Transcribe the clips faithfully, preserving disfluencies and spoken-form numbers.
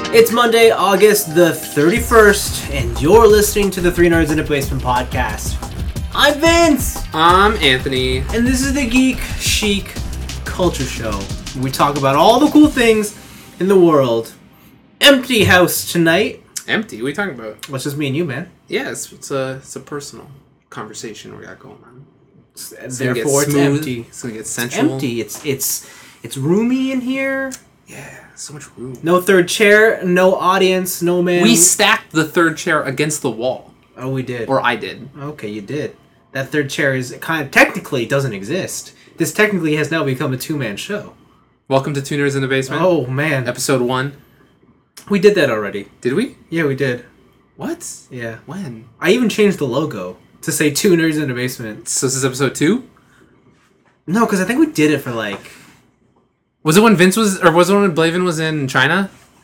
It's Monday, August the thirty-first, and you're listening to the Three Nerds in a Basement podcast. I'm Vince! I'm Anthony. And this is the Geek Chic Culture Show. We talk about all the cool things in the world. Empty house tonight. Empty? What are you talking about? Well, it's just me and you, man. Yeah, it's, it's, a, it's a personal conversation we got going on. It's, It's therefore, it's smooth. empty. It's gonna get It's sensual. empty. It's, it's, it's roomy in here. Yeah, so much room. No third chair, no audience, no man. We stacked the third chair against the wall. Oh, we did. Or I did. Okay, you did. That third chair is kind of technically doesn't exist. This technically has now become a two-man show. Welcome to Two Nerds in the Basement. Oh man, Episode one. we did that already. Did we? Yeah, we did. What? Yeah, When? I even changed the logo to say Two Nerds in the Basement. So this is episode two? No, because I think we did it for like. Was it when Vince was, or was it when Blavin was in China?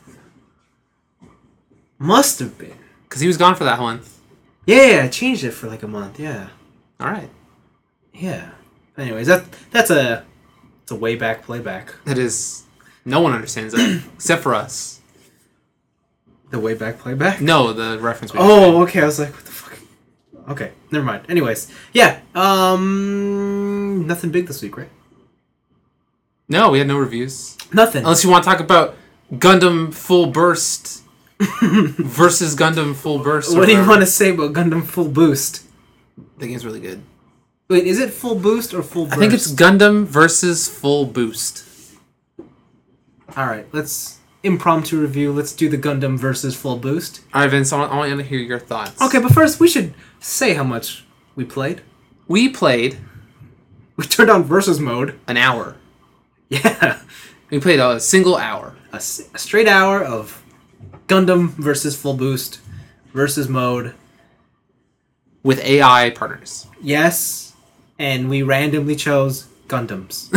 Must have been. Because he was gone for that one. Yeah, I changed it for like a month. Yeah, Alright. yeah. Anyways, that that's a it's a way back playback. That is, no one understands that, except for us. The way back playback. No, the reference we Oh, okay. I was like, what the fuck? Okay, never mind. Anyways, yeah. Um, nothing big this week, right? No, we had no reviews. Nothing. Unless you want to talk about Gundam Full Burst versus Gundam Full Burst. What do you want to say about Gundam Full Boost? The game's really good. Wait, is it Full Boost or Full Burst? I think it's Gundam versus Full Boost. Alright, let's impromptu review. Let's do the Gundam versus Full Boost. Alright, Vince, I want, I want you to hear your thoughts. Okay, but first we should say how much we played. We played We turned on versus mode. an hour. Yeah. We played a single hour. A, s- a straight hour of Gundam versus Full Boost versus mode. With A I partners. Yes, and we randomly chose Gundams.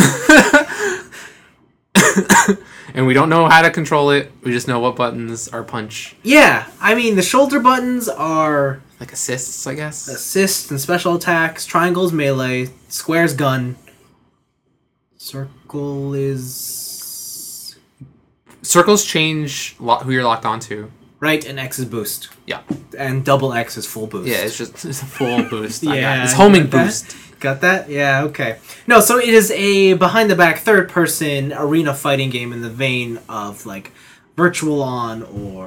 And we don't know how to control it. We just know what buttons are punch. Yeah, I mean, the shoulder buttons are Like assists, I guess. assists and special attacks, triangles melee, squares gun, circle is Circles change lo- who you're locked onto. right, and X is boost, Yeah. and double X is full boost. Yeah, it's just it's a full boost. I got it. Yeah, It's homing got that? boost. Got that? Yeah, okay. No, so it is a behind-the-back third-person arena fighting game in the vein of, like, Virtual On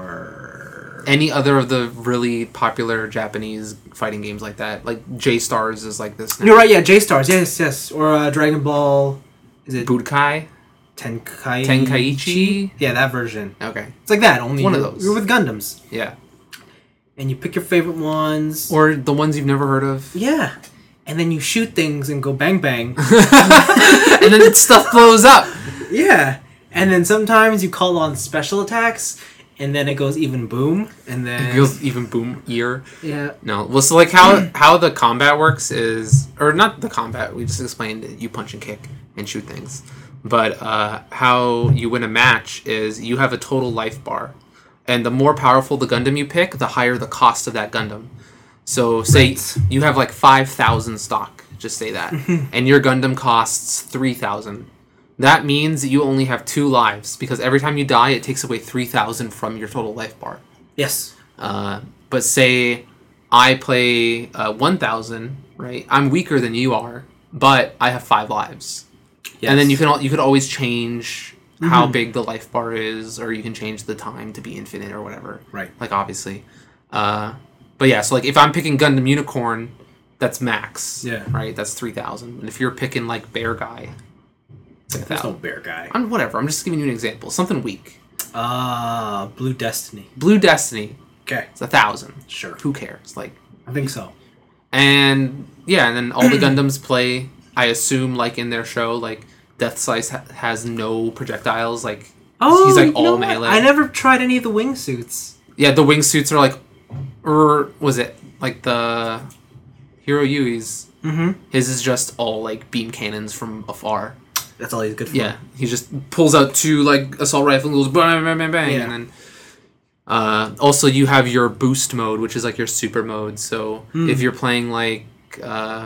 or... Any other of the really popular Japanese fighting games like that. Like J-Stars is like this now. You're right, yeah, J-Stars, yes, yes. Or uh, Dragon Ball... Is it Budokai? Tenkai... Tenkaichi? Yeah, that version. Okay. It's like that, only One of you're, those. you're with Gundams. Yeah. And you pick your favorite ones. Or the ones you've never heard of. Yeah. And then you shoot things and go bang bang. And then stuff blows up. Yeah. And then sometimes you call on special attacks, and then it goes even boom, and then... It goes even boom ear. Yeah. No. Well, so like how how the combat works is, or not the combat. We just explained it. You punch and kick and shoot things. But uh, how you win a match is you have a total life bar, and the more powerful the Gundam you pick, the higher the cost of that Gundam. So say Right. you have like five thousand stock. Just say that, and your Gundam costs three thousand. That means that you only have two lives because every time you die, it takes away three thousand from your total life bar. Yes. Uh, but say I play uh, one thousand, right? I'm weaker than you are, but I have five lives. Yes. And then you can al- you could always change how big the life bar is, or you can change the time to be infinite or whatever. Right. Like obviously. Uh, but yeah, so like if I'm picking Gundam Unicorn, that's max. Yeah. Right. That's three thousand. And if you're picking like Bear Guy, it's like a There's no thousand. bear guy. I'm whatever. I'm just giving you an example. Something weak. Ah, Blue Destiny. Blue Destiny. Okay. It's a thousand. Sure. Who cares? Like. I think so. And yeah, and then all the Gundams play, I assume, like in their show, like Death Slice ha- has no projectiles, like Oh, he's like you know all what? melee. I never tried any of the wingsuits. Yeah, the wingsuits are like, or was it like the Hiro Yui's? Mm-hmm. His is just all like beam cannons from afar. That's all he's good for. Yeah, he just pulls out two like assault rifle and goes bang bang bang bang, Yeah. and then. Uh, also, you have your boost mode, which is like your super mode. So Hmm. if you're playing like uh,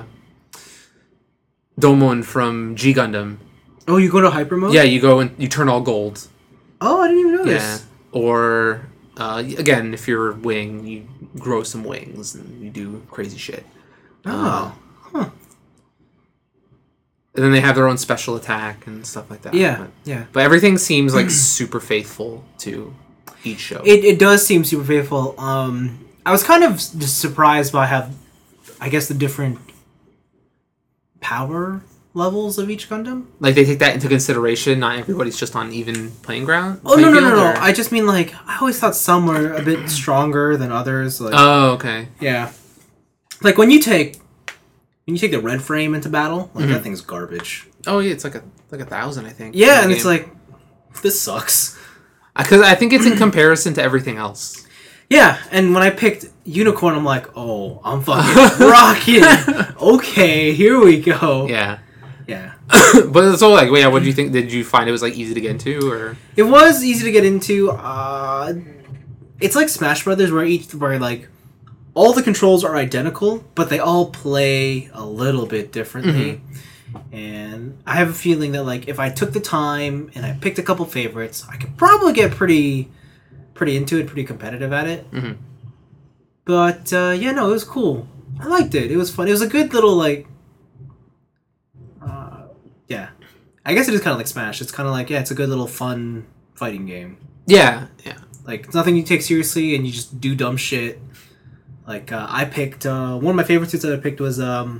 Domon from G Gundam, Oh, you go to hyper mode? yeah, you go and you turn all gold. Oh, I didn't even know Yeah. this. or uh, again, if you're Wing, you grow some wings and you do crazy shit. Oh, Uh, huh. and then they have their own special attack and stuff like that. Yeah, but, yeah. But everything seems like super faithful to each show. It it does seem super faithful. Um, I was kind of just surprised by how, I guess, the different power levels of each Gundam. Like they take that into consideration. Not everybody's just on even playing ground. Oh no playing no no field, no! or- I just mean like I always thought some were a bit stronger than others. Like, Oh, okay. yeah, like when you take when you take the red frame into battle, like Mhm. that thing's garbage. Oh yeah, it's like a like a thousand, I think. Yeah, in and the it's game. like this sucks. Because I think it's in comparison to everything else. Yeah, and when I picked Unicorn, I'm like, oh, I'm fucking rocking. Okay, here we go. Yeah. Yeah. But so like, wait, yeah, what did you think? Did you find it was like easy to get into, or? It was easy to get into. Uh, it's like Smash Brothers, where each where like all the controls are identical, but they all play a little bit differently. And I have a feeling that like if I took the time and I picked a couple favorites, I could probably get pretty, pretty into it, pretty competitive at it. Mm-hmm. But uh, yeah, no, it was cool. I liked it. It was fun. It was a good little like. Uh, yeah, I guess it is kind of like Smash. It's kind of like yeah, it's a good little fun fighting game. Yeah, yeah. Like it's nothing you take seriously, and you just do dumb shit. Like uh, I picked uh, one of my favorite suits that I picked was um,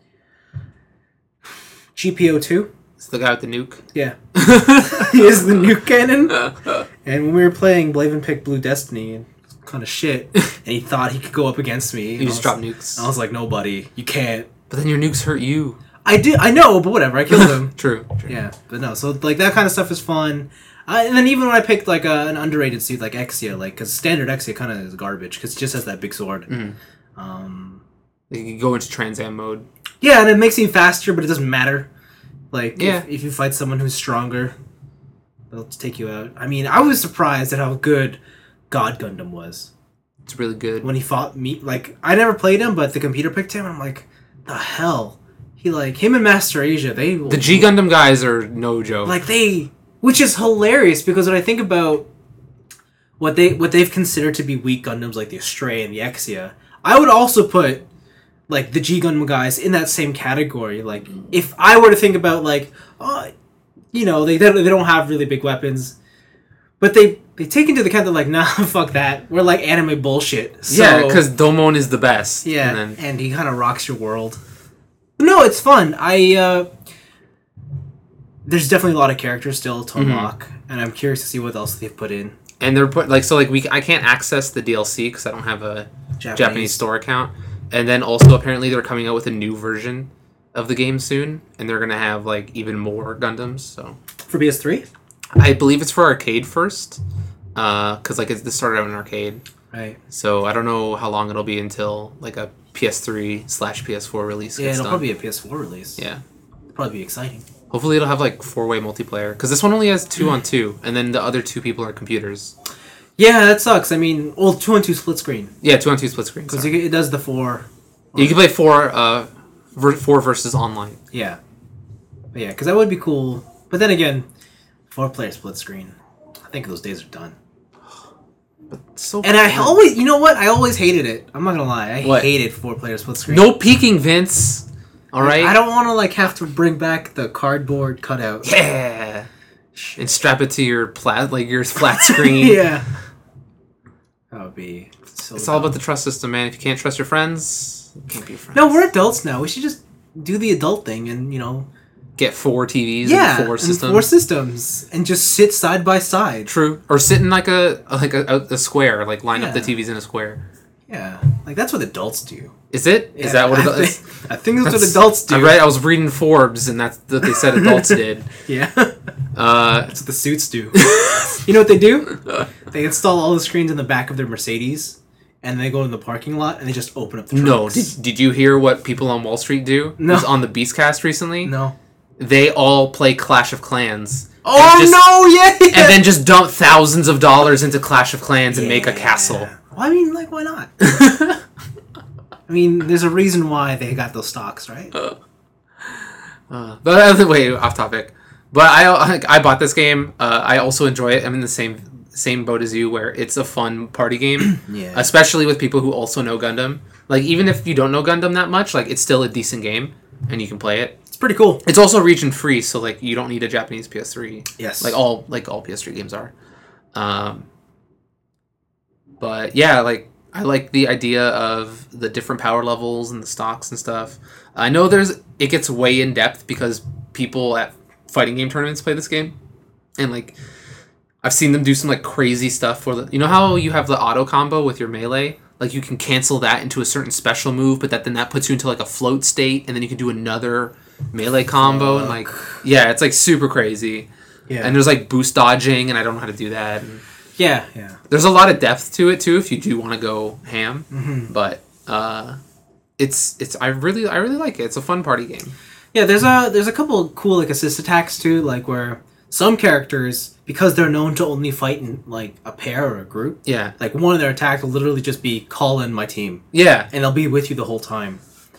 G P O two. It's the guy with the nuke. Yeah, he is the nuke cannon. And when we were playing, Blaven picked Blue Destiny and kind of shit, and he thought he could go up against me. You just drop nukes. I was like, no, buddy, you can't. But then your nukes hurt you. I did. I know, but whatever. I killed him. True, true. Yeah, but no. So like that kind of stuff is fun. Uh, and then even when I picked like a, an underrated suit like Exia, like because standard Exia kind of is garbage because it just has that big sword. Mhm. Um, You can go into Trans Am mode. yeah, and it makes me faster, but it doesn't matter. Like Yeah. if, if you fight someone who's stronger, they'll just take you out. I mean, I was surprised at how good God Gundam was It's really good. when he fought me. Like I never played him, but the computer picked him. And I'm like, the hell. He like him and Master Asia. They The G Gundam guys are no joke. like they, which is hilarious because when I think about what they what they've considered to be weak Gundams like the Astray and the Exia, I would also put like the G Gundam guys in that same category. Like if I were to think about like, oh, you know, they they don't have really big weapons, but they they take into the account that like, nah, fuck that. We're like anime bullshit. So, yeah, because Domon is the best. yeah, And then, and he kind of rocks your world. No, it's fun. I uh, there's definitely a lot of characters still to Mm-hmm. unlock, and I'm curious to see what else they've put in. and they're put like so like we I can't access the D L C because I don't have a Japanese. Japanese store account. And then also apparently they're coming out with a new version of the game soon, and they're gonna have like even more Gundams. So For P S three? I believe it's for arcade first, because like it's, this started out in arcade. Right. So I don't know how long it'll be until like a P S three slash P S four release. Yeah, gets it'll done. probably be a P S four release. Yeah. It'll probably be exciting. Hopefully it'll have like four way multiplayer because this one only has two on two, and then the other two people are computers. Yeah, that sucks. I mean, well, two on two split screen Yeah, two on two split screen. because sorry. it does the four. You can play four, uh, ver- four versus online. Yeah. But yeah, because that would be cool. But then again, four player split screen. I think those days are done. So And I fun. always, you know what? I always hated it. I'm not gonna lie. I What? hated four player split screen. No peeking, Vince. All right. I don't want to like have to bring back the cardboard cutout. Yeah. And strap it to your plat like your flat screen. Yeah. That would be so. It's all about the trust system, man. If you can't trust your friends, you can't be friends. No, we're adults now. We should just do the adult thing and you know. Get four T Vs Yeah, and four and systems. four systems, and just sit side by side. True. Or sit in like a like a, a, a square, like line up the Yeah. T Vs in a square. Yeah, like that's what adults do. Is it? Is Yeah, that what I it is? think, I think that's, what adults do. I read. I was reading Forbes, and that's what they said adults did. Yeah, Uh, that's what the suits do. You know what they do? They install all the screens in the back of their Mercedes, and they go in the parking lot and they just open up the no. trunks. Did, did you hear what people on Wall Street do? No. It was on the Beastcast recently. No. They all play Clash of Clans. Oh and just- no! Yeah, yeah. And then just dump thousands of dollars into Clash of Clans and make a Yeah. castle. Well, I mean, like, why not? I mean, there's a reason why they got those stocks, right? Uh, but uh, wait, off topic. But I I bought this game. Uh, I also enjoy it. I'm in the same same boat as you, where it's a fun party game, Yeah. especially with people who also know Gundam. Like, even if you don't know Gundam that much, like, it's still a decent game, and you can play it. It's pretty cool. It's also region free, so like you don't need a Japanese P S three. Yes. Like all like all P S three games are. Um, but yeah, like I like the idea of the different power levels and the stocks and stuff. I know there's it gets way in depth because people at fighting game tournaments play this game, and like I've seen them do some like crazy stuff for the. You know how you have the auto combo with your melee. Like, you can cancel that into a certain special move, but that then that puts you into, like, a float state, and then you can do another melee combo, and, like, yeah, it's, like, super crazy. Yeah. And there's, like, boost dodging, and I don't know how to do that. And yeah, yeah. There's a lot of depth to it, too, if you do want to go ham. Mm-hmm. But, uh, it's, it's, I really, I really like it. It's a fun party game. Yeah, there's a, there's a couple of cool, like, assist attacks, too, like, where some characters, because they're known to only fight in, like, a pair or a group, yeah, like, one of their attacks will literally just be, call in my team. Yeah. And they'll be with you the whole time.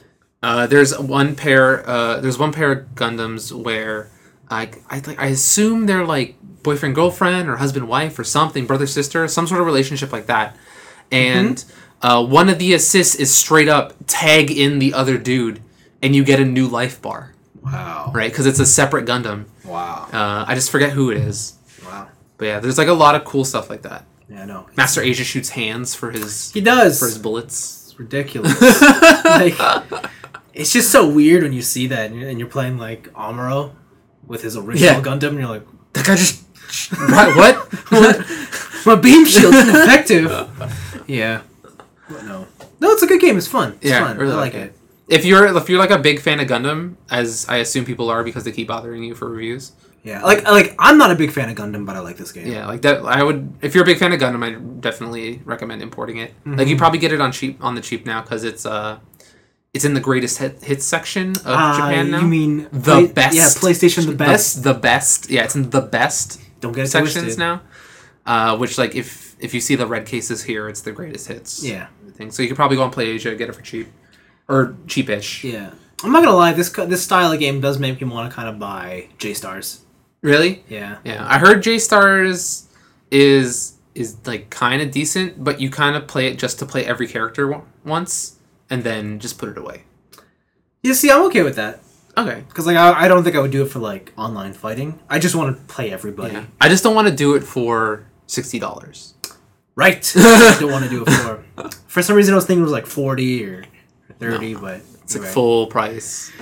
Uh, there's one pair, uh, there's one pair of Gundams where I, I, I assume they're, like, boyfriend-girlfriend or husband-wife or something, brother-sister, some sort of relationship like that. And mm-hmm. uh, one of the assists is straight up tag in the other dude, and you get a new life bar. Wow. Right? Because it's a separate Gundam. Wow. Uh, I just forget who it is. Wow. But yeah, there's like a lot of cool stuff like that. Yeah, I know. Master Asia shoots hands for his... He does. For his bullets. It's ridiculous. Like, it's just so weird when you see that and you're, and you're playing like Amuro with his original Yeah. Gundam and you're like... That guy just... Right, what? what? My beam shield's ineffective. Yeah. But no. No, it's a good game. It's fun. It's Yeah, fun. really I like like it. it. If you're if you're like a big fan of Gundam, as I assume people are because they keep bothering you for reviews. Yeah, like like I'm not a big fan of Gundam, but I like this game. Yeah, like that. I would if you're a big fan of Gundam, I definitely recommend importing it. Mm-hmm. Like you probably get it on cheap on the cheap now because it's uh it's in the greatest hit, hits section of uh, Japan now. You mean the play, best? Yeah, PlayStation the best. The, the best. Yeah, it's in the best. Don't get it sections twisted. now. Uh, which like if if you see the red cases here, it's the greatest hits. Yeah. Thing. So you could probably go on Play Asia, get it for cheap. Or cheapish. Yeah. I'm not gonna lie, this this style of game does make me want to kind of buy J-Stars. Really? Yeah. Yeah. I heard J-Stars is is like kind of decent, but you kind of play it just to play every character w- once and then just put it away. Yeah, see, I'm okay with that. Okay. Because like I, I don't think I would do it for like online fighting. I just want to play everybody. Yeah. I just don't want to do it for sixty dollars. Right. I don't want to do it for. For some reason, I was thinking it was like forty or thirty, no. but it's like right. full price.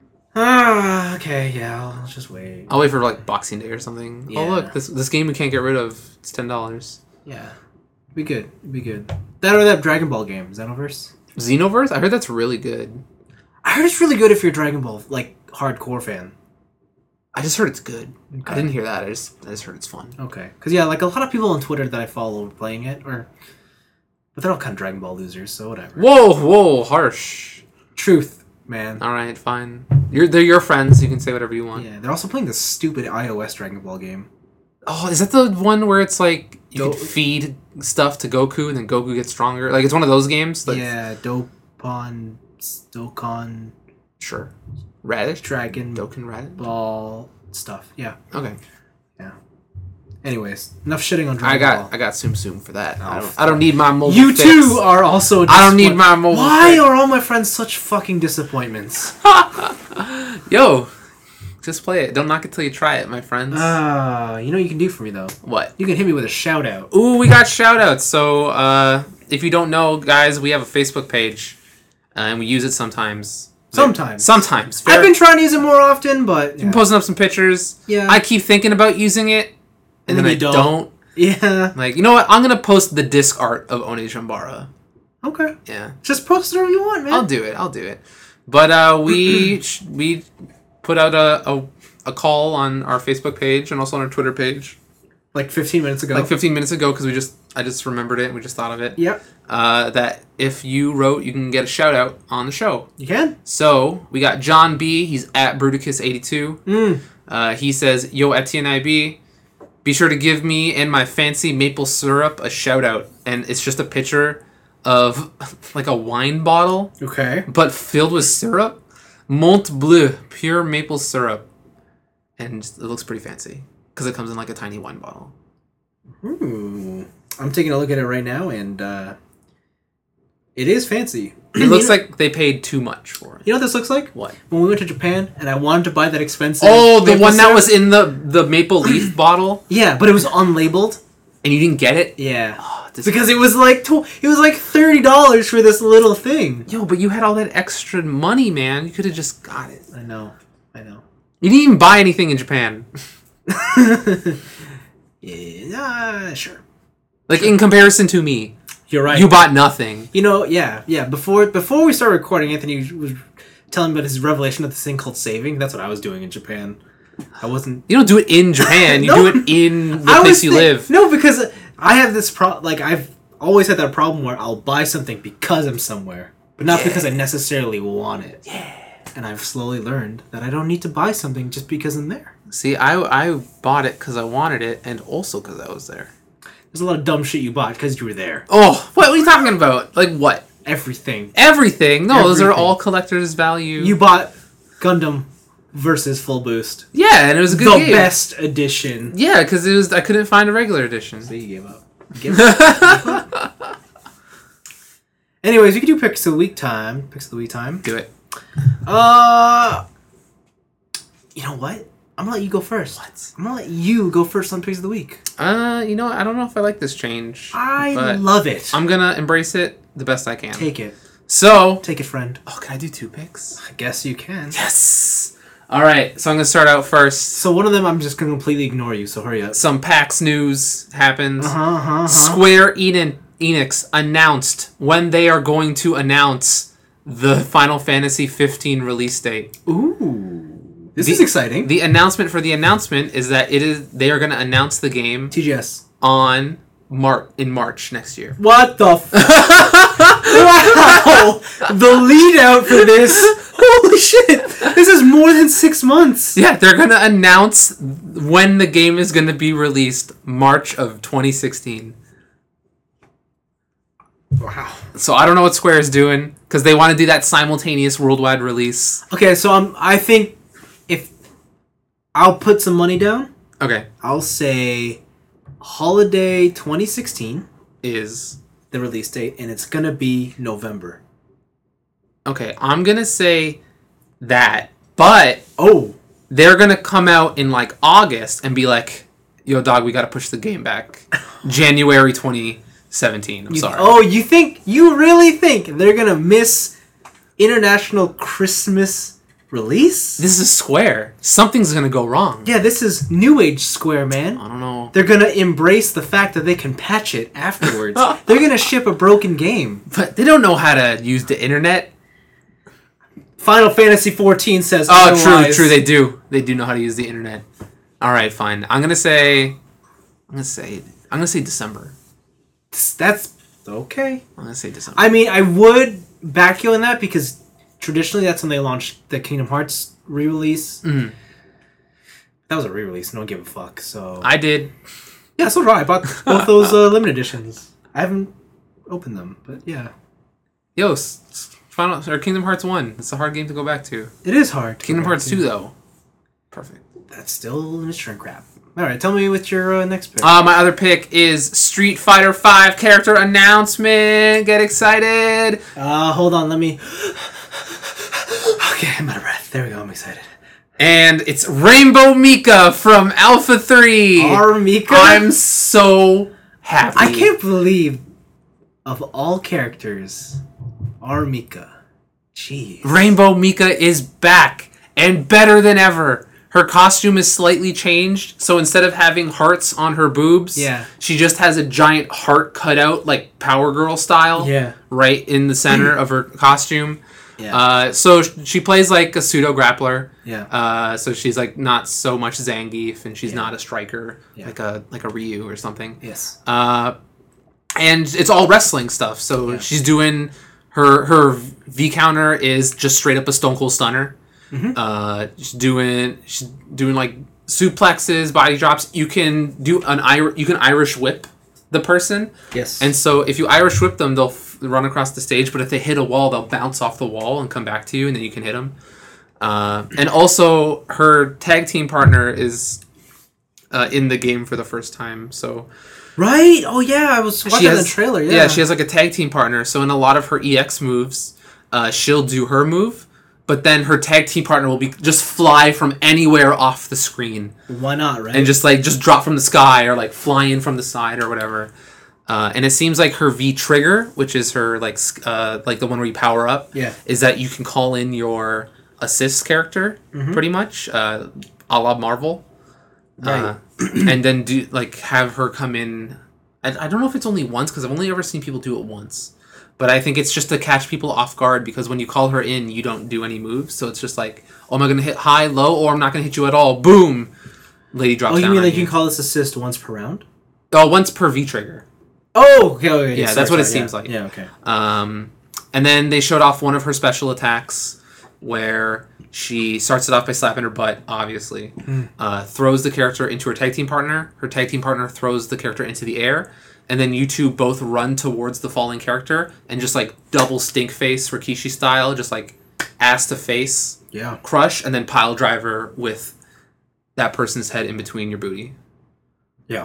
Ah, okay, yeah, I'll just wait. I'll wait for like Boxing Day or something. Yeah. Oh look, this this game we can't get rid of. It's ten dollars. Yeah, be good, be good. That or that Dragon Ball game, Xenoverse. Xenoverse, I heard that's really good. I heard it's really good if you're a Dragon Ball like hardcore fan. I just heard it's good. Okay. I didn't hear that. I just I just heard it's fun. Okay, because yeah, like a lot of people on Twitter that I follow are playing it, or but they're all kind of Dragon Ball losers, so whatever. Whoa, whoa, harsh. Truth, man. All right, fine. You're they're your friends. You can say whatever you want. Yeah, they're also playing this stupid iOS Dragon Ball game. Oh, is that the one where it's like you Do- could feed stuff to Goku and then Goku gets stronger? Like it's one of those games. Like, yeah, Dopon, Dokkan, sure. Radish, Dragon Dokkan Radish. Ball stuff. Yeah. Okay. Yeah. Anyways, enough shitting on Dragon I got Ball. I got Tsum Tsum for that. Oh, I don't I don't need my mobile. You fix. too are also. I don't need disappoint- my mobile. Why fix. are all my friends such fucking disappointments? Yo, just play it. Don't knock it till you try it, my friends. Ah, uh, you know what you can do for me though. What? You can hit me with a shout out. Ooh, we got shout outs. So, uh, if you don't know, guys, we have a Facebook page, uh, and we use it sometimes. Sometimes. Sometimes. I've been trying to use it more often, but Been posting up some pictures. Yeah. I keep thinking about using it, and, And then, then I you don't. don't. Yeah. Like, you know what? I'm gonna post the disc art of One Shambara. Okay. Yeah. Just post whatever you want, man. I'll do it. I'll do it. But uh, we sh- we put out a, a a call on our Facebook page and also on our Twitter page Like fifteen minutes ago. like fifteen minutes ago because we just I just remembered it and we just thought of it. Yep. Uh, that if you wrote, you can get a shout out on the show. You can. So we got John B. He's at Bruticus eighty-two. Mm. Uh, he says, "Yo, Etienne I B, be sure to give me and my fancy maple syrup a shout out." And it's just a picture of like a wine bottle, Okay. but filled with syrup. Mont Bleu, pure maple syrup. And it looks pretty fancy because it comes in like a tiny wine bottle. Ooh. I'm taking a look at it right now, and uh, it is fancy. It looks like they paid too much for it. You know what this looks like? What? When we went to Japan, and I wanted to buy that expensive... Oh, the maple one that syrup. was in the, the maple leaf bottle? Yeah, but it was unlabeled. And you didn't get it? Yeah. Oh, this because it was like tw- it was like thirty dollars for this little thing. Yo, but you had all that extra money, man. You could have just got it. I know. I know. You didn't even buy anything in Japan. Yeah, sure. Like, in comparison to me. You're right. You bought nothing. You know, yeah, yeah. Before before we started recording, Anthony was telling me about his revelation of this thing called saving. That's what I was doing in Japan. I wasn't... You don't do it in Japan. You No. do it in the I place was you thi- live. No, because I have this pro... Like, I've always had that problem where I'll buy something because I'm somewhere, but not Yeah. because I necessarily want it. Yeah. And I've slowly learned that I don't need to buy something just because I'm there. See, I, I bought it because I wanted it, and also because I was there. There's a lot of dumb shit you bought because you were there. Oh, what, what are you talking about? Like, what? Everything. Everything? No, those are Everything. all collector's value. You bought Gundam versus Full Boost. Yeah, and it was a good The game. best edition. Yeah, because it was I couldn't find a regular edition. So you gave up. You gave up. Anyways, you can do picks of the week time. Picks of the week time. Do it. Uh, you know what? I'm gonna let you go first. What? I'm gonna let you go first on picks of the week. Uh, you know, what? I don't know if I like this change. I but love it. I'm gonna embrace it the best I can. Take it. So, Take it, friend. oh, can I do two picks? I guess you can. Yes. All right, so I'm gonna start out first. So one of them, I'm just gonna completely ignore you. So hurry up. Some PAX news happens. Uh huh. Uh-huh, uh-huh. Square Eden Enix announced when they are going to announce the Final Fantasy fifteen release date. Ooh, this The- is exciting. The announcement for the announcement is that it is they are going to announce the game T G S. on Mar- in March next year. What the? F- wow! The lead out for this. Holy shit! This is more than six months. Yeah, they're going to announce when the game is going to be released March of twenty sixteen. Wow. So I don't know what Square is doing because they want to do that simultaneous worldwide release. Okay, so I'm. I think if I'll put some money down, Okay, I'll say holiday twenty sixteen, is the release date, and it's gonna be November. okay. I'm gonna say that, but Oh, they're gonna come out in like August and be like, "Yo, dog, we gotta push the game back, January twenty seventeen." I'm you, sorry. oh, you think you really think they're gonna miss International Christmas release? This is Square. Something's gonna go wrong. Yeah, this is New Age Square, man. I don't know, They're gonna embrace the fact that they can patch it afterwards. They're gonna ship a broken game. but they don't know how to use the internet. Final Fantasy fourteen says Oh, otherwise. true, true. They do. They do know how to use the internet. All right, fine. I'm gonna say. I'm gonna say. I'm gonna say December. That's okay. I'm gonna say December. I mean, I would back you on that because traditionally that's when they launched the Kingdom Hearts re-release. Mhm. That was a re-release. No one gave a fuck. So I did. yeah, so did I. I bought both those uh, limited editions. I haven't opened them, but yeah, Yo, s- s- Final or Kingdom Hearts one. It's a hard game to go back to. it is hard. to Kingdom go back Hearts to. two though. Perfect. That's still Mister Crap. All right, tell me what your uh, next pick. Uh, my other pick is Street Fighter five character announcement. Get excited. Uh, hold on, let me. Okay, I'm out of breath. There we go. I'm excited. And it's Rainbow Mika from Alpha three. Our Mika. I'm so happy. I can't believe, of all characters, our Mika. Jeez. Rainbow Mika is back and better than ever. Her costume is slightly changed, so instead of having hearts on her boobs, Yeah. she just has a giant heart cut out, like Power Girl style, Yeah. right in the center of her costume. Yeah. Uh, so sh- she plays like a pseudo grappler. Yeah. Uh, so she's like not so much Zangief, and she's Yeah. not a striker Yeah. like a like a Ryu or something. Yes. Uh, and it's all wrestling stuff. So Yeah. she's doing her her V counter is just straight up a Stone Cold Stunner. Mhm. Uh, she's doing she's doing like suplexes, body drops. You can do an Ir- you can Irish whip the person, Yes. and so if you Irish whip them, they'll f- run across the stage. But if they hit a wall, they'll bounce off the wall and come back to you, and then you can hit them. Uh, and also, her tag team partner is uh, in the game for the first time. So Right? Oh yeah, I was watching She has, the trailer. Yeah. yeah, she has like a tag team partner. So in a lot of her E X moves, uh, she'll do her move, but then her tag team partner will be just fly from anywhere off the screen. Why not, right? And just like just drop from the sky or like fly in from the side or whatever. Uh, and it seems like her V trigger, which is her like uh, like the one where you power up, Yeah. is that you can call in your assist character Mhm. pretty much, uh, a la Marvel, Right. uh, and then do like have her come in. I, I don't know if it's only once because I've only ever seen people do it once, but I think it's just to catch people off guard because when you call her in, you don't do any moves, so it's just like, oh, am I gonna hit high, low, or I'm not gonna hit you at all? Boom, lady drops. Oh, you down mean on like you can call this assist once per round? Oh, once per V trigger. Oh, okay, okay. Yeah, sorry, that's what it sorry, seems yeah. like. Yeah, okay. Um, and then they showed off one of her special attacks where she starts it off by slapping her butt, obviously. Mm. Uh, throws the character into her tag team partner. Her tag team partner throws the character into the air. And then you two both run towards the falling character and just like double stink face Rikishi style, just like ass to face, Yeah. crush, and then pile driver with that person's head in between your booty. Yeah.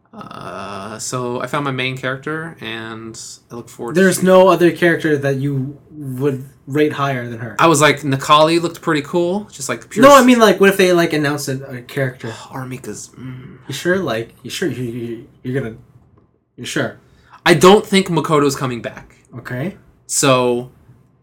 Uh, so I found my main character, and I look forward. There's to no other character that you would rate higher than her. I was like, Nikali looked pretty cool, just like pure. No, I mean like, what if they like announced a, a character? Armika's. Mm. You sure? Like, you sure you, you you're gonna? You sure? I don't think Makoto's coming back. Okay. So,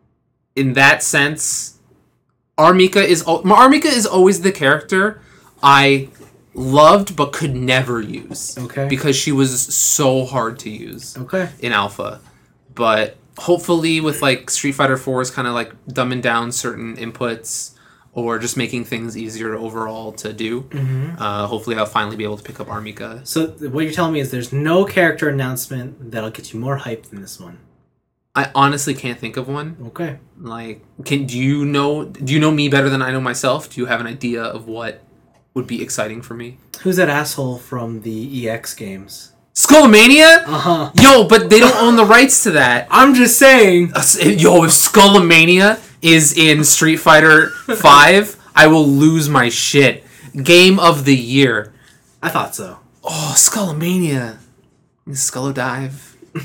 in that sense, Armika is al- Armika is always the character I loved but could never use. Okay. Because she was so hard to use. Okay. In alpha, but hopefully with like Street Fighter four's kind of like dumbing down certain inputs or just making things easier overall to do. Mm-hmm. Uh, hopefully I'll finally be able to pick up Armika. So what you're telling me is there's no character announcement that'll get you more hyped than this one. I honestly can't think of one. Okay. Like, can do you know? Do you know me better than I know myself? Do you have an idea of what would be exciting for me? Who's that asshole from the E X games? Skullomania? Uh huh. Yo, but they don't own the rights to that. I'm just saying. Uh, Yo, if Skullomania is in Street Fighter five, I will lose my shit. Game of the year. I thought so. Oh, Skullomania. Skullodive.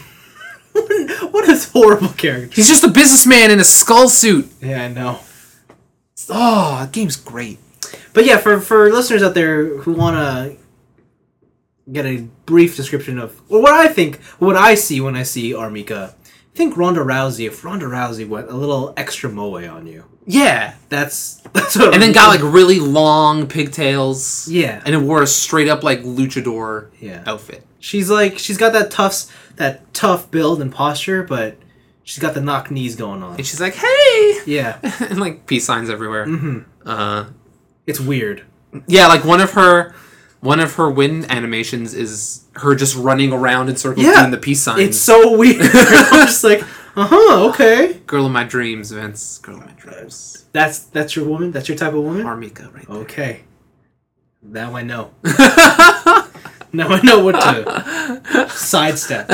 What a horrible character. He's just a businessman in a skull suit. Yeah, I know. Oh, that game's great. But yeah, for for listeners out there who want to get a brief description of or what I think, what I see when I see Armika, think Ronda Rousey. If Ronda Rousey went a little extra moe on you, Yeah. that's that's what. And then got like really long pigtails. yeah, And it wore a straight up like luchador yeah. outfit. She's like she's got that tough that tough build and posture, but she's got the knock knees going on. And she's like, hey! Yeah, And like peace signs everywhere. hmm Uh, it's weird. yeah, like one of her one of her win animations is her just running around in circles Yeah. doing the peace signs. It's so weird. I'm just like, uh huh, okay. Girl of my dreams, Vince. Girl of my dreams. That's that's your woman. That's your type of woman. Armika right there. Okay. Now I know. Now I know what to sidestep.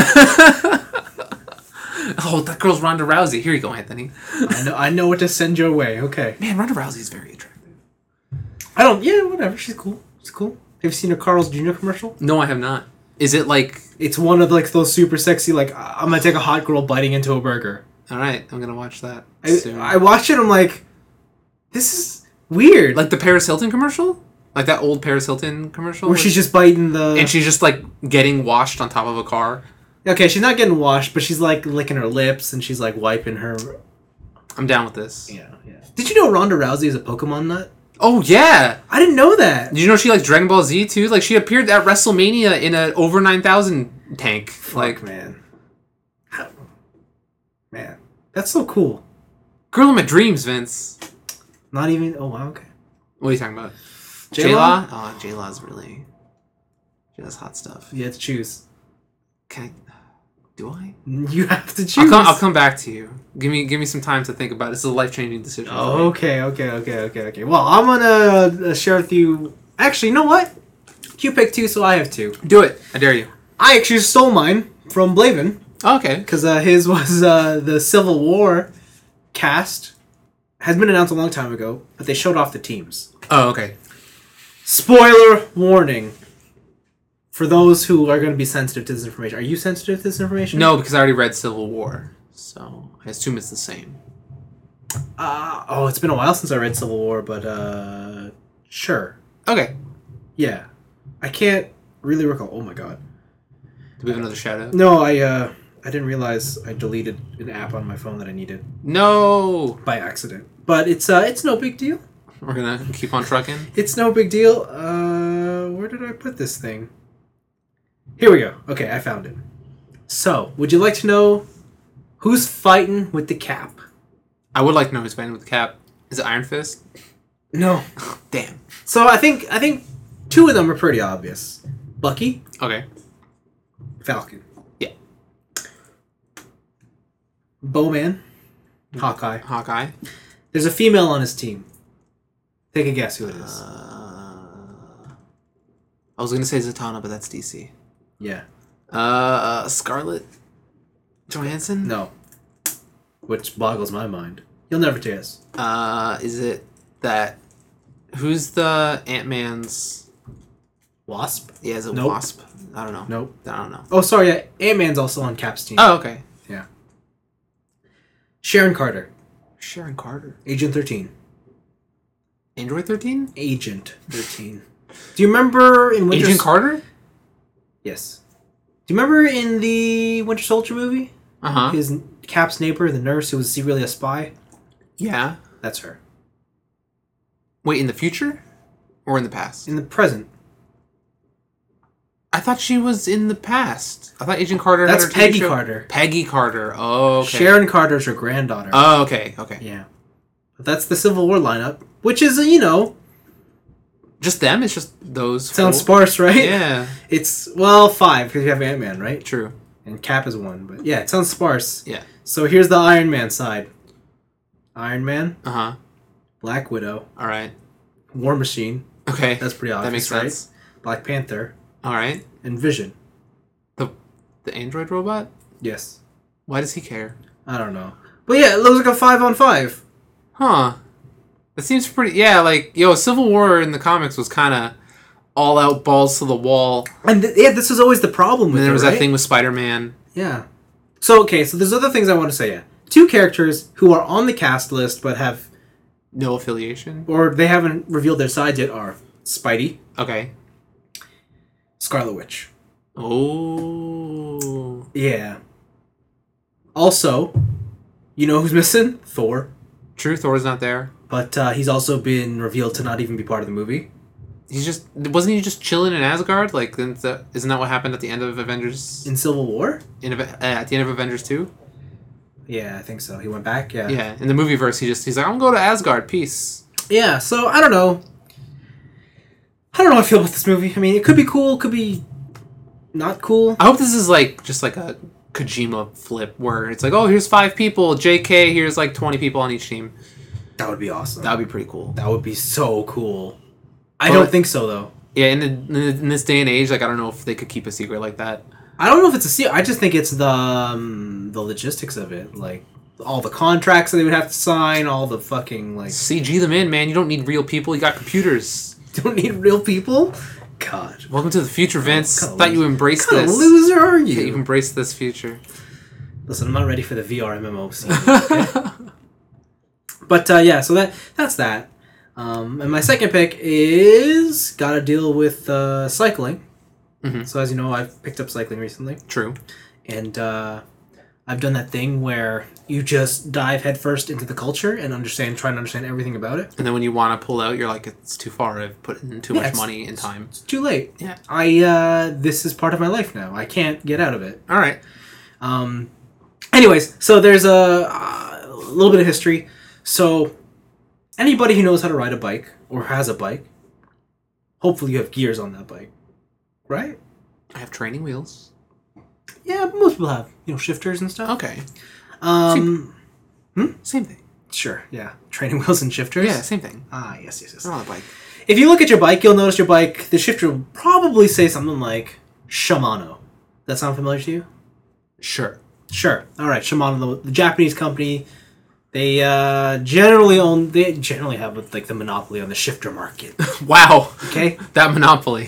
Oh, that girl's Ronda Rousey. Here you go, Anthony. I know I know what to send your way. Okay. Man, Ronda Rousey's very attractive. I don't. Yeah, whatever. She's cool. She's cool. Have you seen a Carl's Junior commercial? No, I have not. Is it like... It's one of like those super sexy like I'm gonna take a hot girl biting into a burger. Alright, I'm gonna watch that I, soon. I watch it. I'm like, this is weird. Like the Paris Hilton commercial? Like that old Paris Hilton commercial? where she's just biting the. And she's just like getting washed on top of a car. Okay, she's not getting washed, but she's like licking her lips and she's like wiping her. I'm down with this. Yeah, yeah. Did you know Ronda Rousey is a Pokemon nut? Oh, yeah! I didn't know that. Did you know she likes Dragon Ball Z too? Like she appeared at WrestleMania in a over nine thousand tank. Fuck, Like, man. How- Man, that's so cool. girl of my dreams, Vince. Not even. Oh wow. Okay. What are you talking about? J-Law? J-Law? Oh, J-Law's really... She does hot stuff. You have to choose. Can I... Do I? You have to choose. I'll come, I'll come back to you. Give me give me some time to think about it. It's a life-changing decision. for me. Oh, okay, okay, okay, okay, okay. Well, I'm gonna uh, share with you. Actually, you know what? You picked two, so I have two. Do it. I dare you. I actually stole mine from Blaven Oh, okay. because uh, his was uh, the Civil War cast. Has been announced a long time ago, but they showed off the teams. Oh, okay. Spoiler warning for those who are going to be sensitive to this information, are you sensitive to this information? No, because I already read Civil War, so I assume it's the same. Uh, oh, it's been a while since I read Civil War, but uh, sure. Okay. Yeah. I can't really recall. Oh my god. Do we have another shout out? No, I uh, I didn't realize I deleted an app on my phone that I needed No! by accident. But it's uh, it's no big deal. We're gonna keep on trucking. It's no big deal. Uh, where did I put this thing? Here we go. Okay, I found it. So, would you like to know who's fighting with the Cap? I would like to know who's fighting with the Cap. Is it Iron Fist? No. Damn. So I think I think two of them are pretty obvious. Bucky, Okay. Falcon. Yeah. Bowman, Hawkeye. Hawkeye. There's a female on his team. Take a guess who it is. Uh, I was gonna say Zatanna, but that's D C. Yeah. Uh, Scarlett Johansson? No. Which boggles my mind. You'll never guess. Uh, is it that... Who's the Ant-Man's... Wasp? Yeah, is it Nope. Wasp? I don't know. Nope. I don't know. Oh, sorry. Yeah, Ant-Man's also on Cap's team. Oh, okay. Yeah. Sharon Carter. Sharon Carter. Agent thirteen. Android thirteen? Agent thirteen. Do you remember in Winter... Agent Carter? Yes. Do you remember in the Winter Soldier movie? Uh-huh. His Cap's neighbor, the nurse who was secretly a spy? Yeah. That's her. Wait, in the future? Or in the past? In the present. I thought she was in the past. I thought Agent Carter That's had her T V Peggy show. Carter. Peggy Carter. Oh, okay. Sharon Carter's her granddaughter. Oh, okay, okay. Yeah. But that's the Civil War lineup, which is, uh, you know... Just them? It's just those Sounds four? sparse, right? Yeah. It's, well, five, because you have Ant-Man, right? True. And Cap is one, but yeah, it sounds sparse. Yeah. So here's the Iron Man side. Iron Man, Uh-huh. Black Widow, Alright. War Machine, Okay. that's pretty obvious, That makes right? sense. Black Panther, Alright. and Vision. The the android robot? Yes. Why does he care? I don't know. But yeah, it looks like a five on five. Huh. That seems pretty... Yeah, like, yo, Civil War in the comics was kind of all out balls to the wall. And th- yeah, this was always the problem with And there it, was right? that thing with Spider-Man. Yeah. So, okay, so there's other things I want to say, yeah. Two characters who are on the cast list but have... No affiliation? or they haven't revealed their sides yet are Spidey, Okay. Scarlet Witch. Oh. Yeah. Also, you know who's missing? Thor. True, Thor's not there. But uh, he's also been revealed to not even be part of the movie. He's just... Wasn't he just chilling in Asgard? Like, isn't that, isn't that what happened at the end of Avengers... In Civil War? In, uh, at the end of Avengers two? Yeah, I think so. He went back, yeah. Yeah, in the movie verse, he just... He's like, I'm going to go to Asgard, peace. Yeah, so I don't know. I don't know how I feel about this movie. I mean, it could be cool, could be not cool. I hope this is like, just like a Kojima flip, where it's like, oh, here's five people, J K, here's like twenty people on each team. That would be awesome. That would be pretty cool. That would be so cool. I Well, don't think so, though. Yeah, in, the, in, the, in this day and age, like, I don't know if they could keep a secret like that. I don't know if it's a secret. I just think it's the um, the logistics of it. Like, all the contracts that they would have to sign, all the fucking, like... C G them in, man. You don't need real people. You got computers. Don't need real people? God. Welcome to the future, Vince. Kinda Thought you loser. embraced What kind this. of loser are Yeah, you you? embraced this future. Listen, I'm not ready for the V R M M O scene. Okay? But, uh, yeah, so that that's that. Um, and my second pick is... Gotta deal with uh, cycling. Mhm. So, as you know, I've picked up cycling recently. True. And uh, I've done that thing where you just dive headfirst into the culture and understand, trying to understand everything about it. And then when you want to pull out, you're like, it's too far. I've put in too Yeah, much it's- money and time. It's too late. Yeah. I uh, this is part of my life now. I can't get out of it. All right. Um, anyways, so there's a, uh, a little bit of history. So anybody who knows how to ride a bike or has a bike, hopefully you have gears on that bike, right? I have training wheels. Yeah, most people have, you know, shifters and stuff. Okay. Um, Same thing. sure, yeah, training wheels and shifters. Yeah, same thing. Ah, yes, yes, yes. They're on a bike. If you look at your bike, you'll notice your bike, the shifter will probably say something like Shimano. That sound familiar to you? Sure. Sure. All right, Shimano, the, the Japanese company, they uh, generally own, they generally have like the monopoly on the shifter market. Wow. Okay? That monopoly.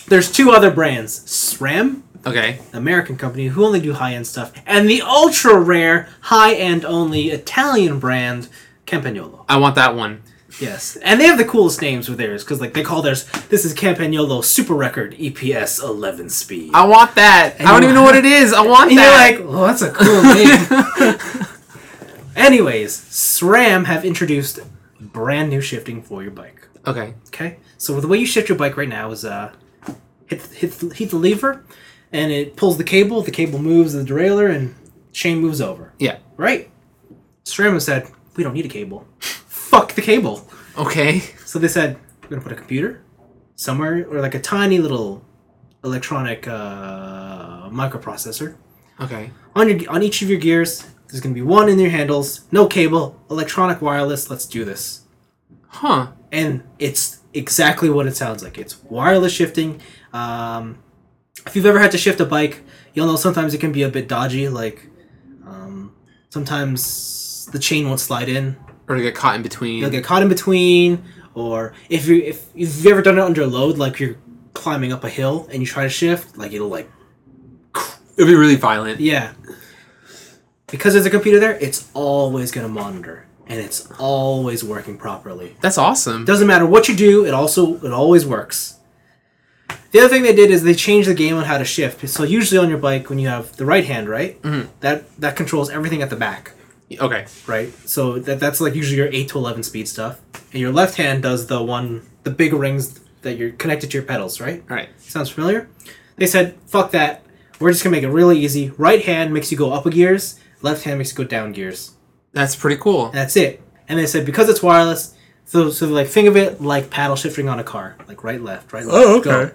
there's two other brands: SRAM, Okay. American company who only do high end stuff, and the ultra rare, high end only Italian brand Campagnolo. I want that one. Yes, and they have the coolest names with theirs because like they call theirs. This is Campagnolo Super Record E P S eleven speed. I want that. And I don't you- even know what it is. I want And that. you're like, well, that's a cool name. Anyways, SRAM have introduced brand new shifting for your bike. Okay. Okay, so the way you shift your bike right now is uh, hit hit hit the lever, and it pulls the cable. The cable moves the derailleur, and chain moves over. Yeah. Right. SRAM said we don't need a cable. Fuck the cable. Okay. So they said we're gonna put a computer somewhere, or like a tiny little electronic uh, microprocessor Okay. on your on each of your gears. There's gonna be one in your handles, no cable, electronic wireless. Let's do this. Huh. And it's exactly what it sounds like. It's wireless shifting. Um, if you've ever had to shift a bike, you'll know sometimes it can be a bit dodgy. Like um, sometimes the chain won't slide in. Or to get caught in between. You'll get caught in between. Or if you if, if you've ever done it under load, like you're climbing up a hill and you try to shift, like it'll like It'll be really violent. yeah. Because there's a computer there, it's always gonna monitor. And it's always working properly. That's awesome. Doesn't matter what you do, it also it always works. The other thing they did is they changed the game on how to shift. So usually on your bike, when you have the right hand, right, Mhm. that that controls everything at the back, Okay. right? So that that's like usually your eight to eleven speed stuff, and your left hand does the one the big rings that you're connected to your pedals, right? All right. Sounds familiar? They said, "Fuck that. We're just gonna make it really easy. Right hand makes you go up a gears. Left hand makes you go down gears. That's pretty cool. And that's it." And they said because it's wireless, so so like think of it like paddle shifting on a car, like right left, right left. Oh, okay. Go.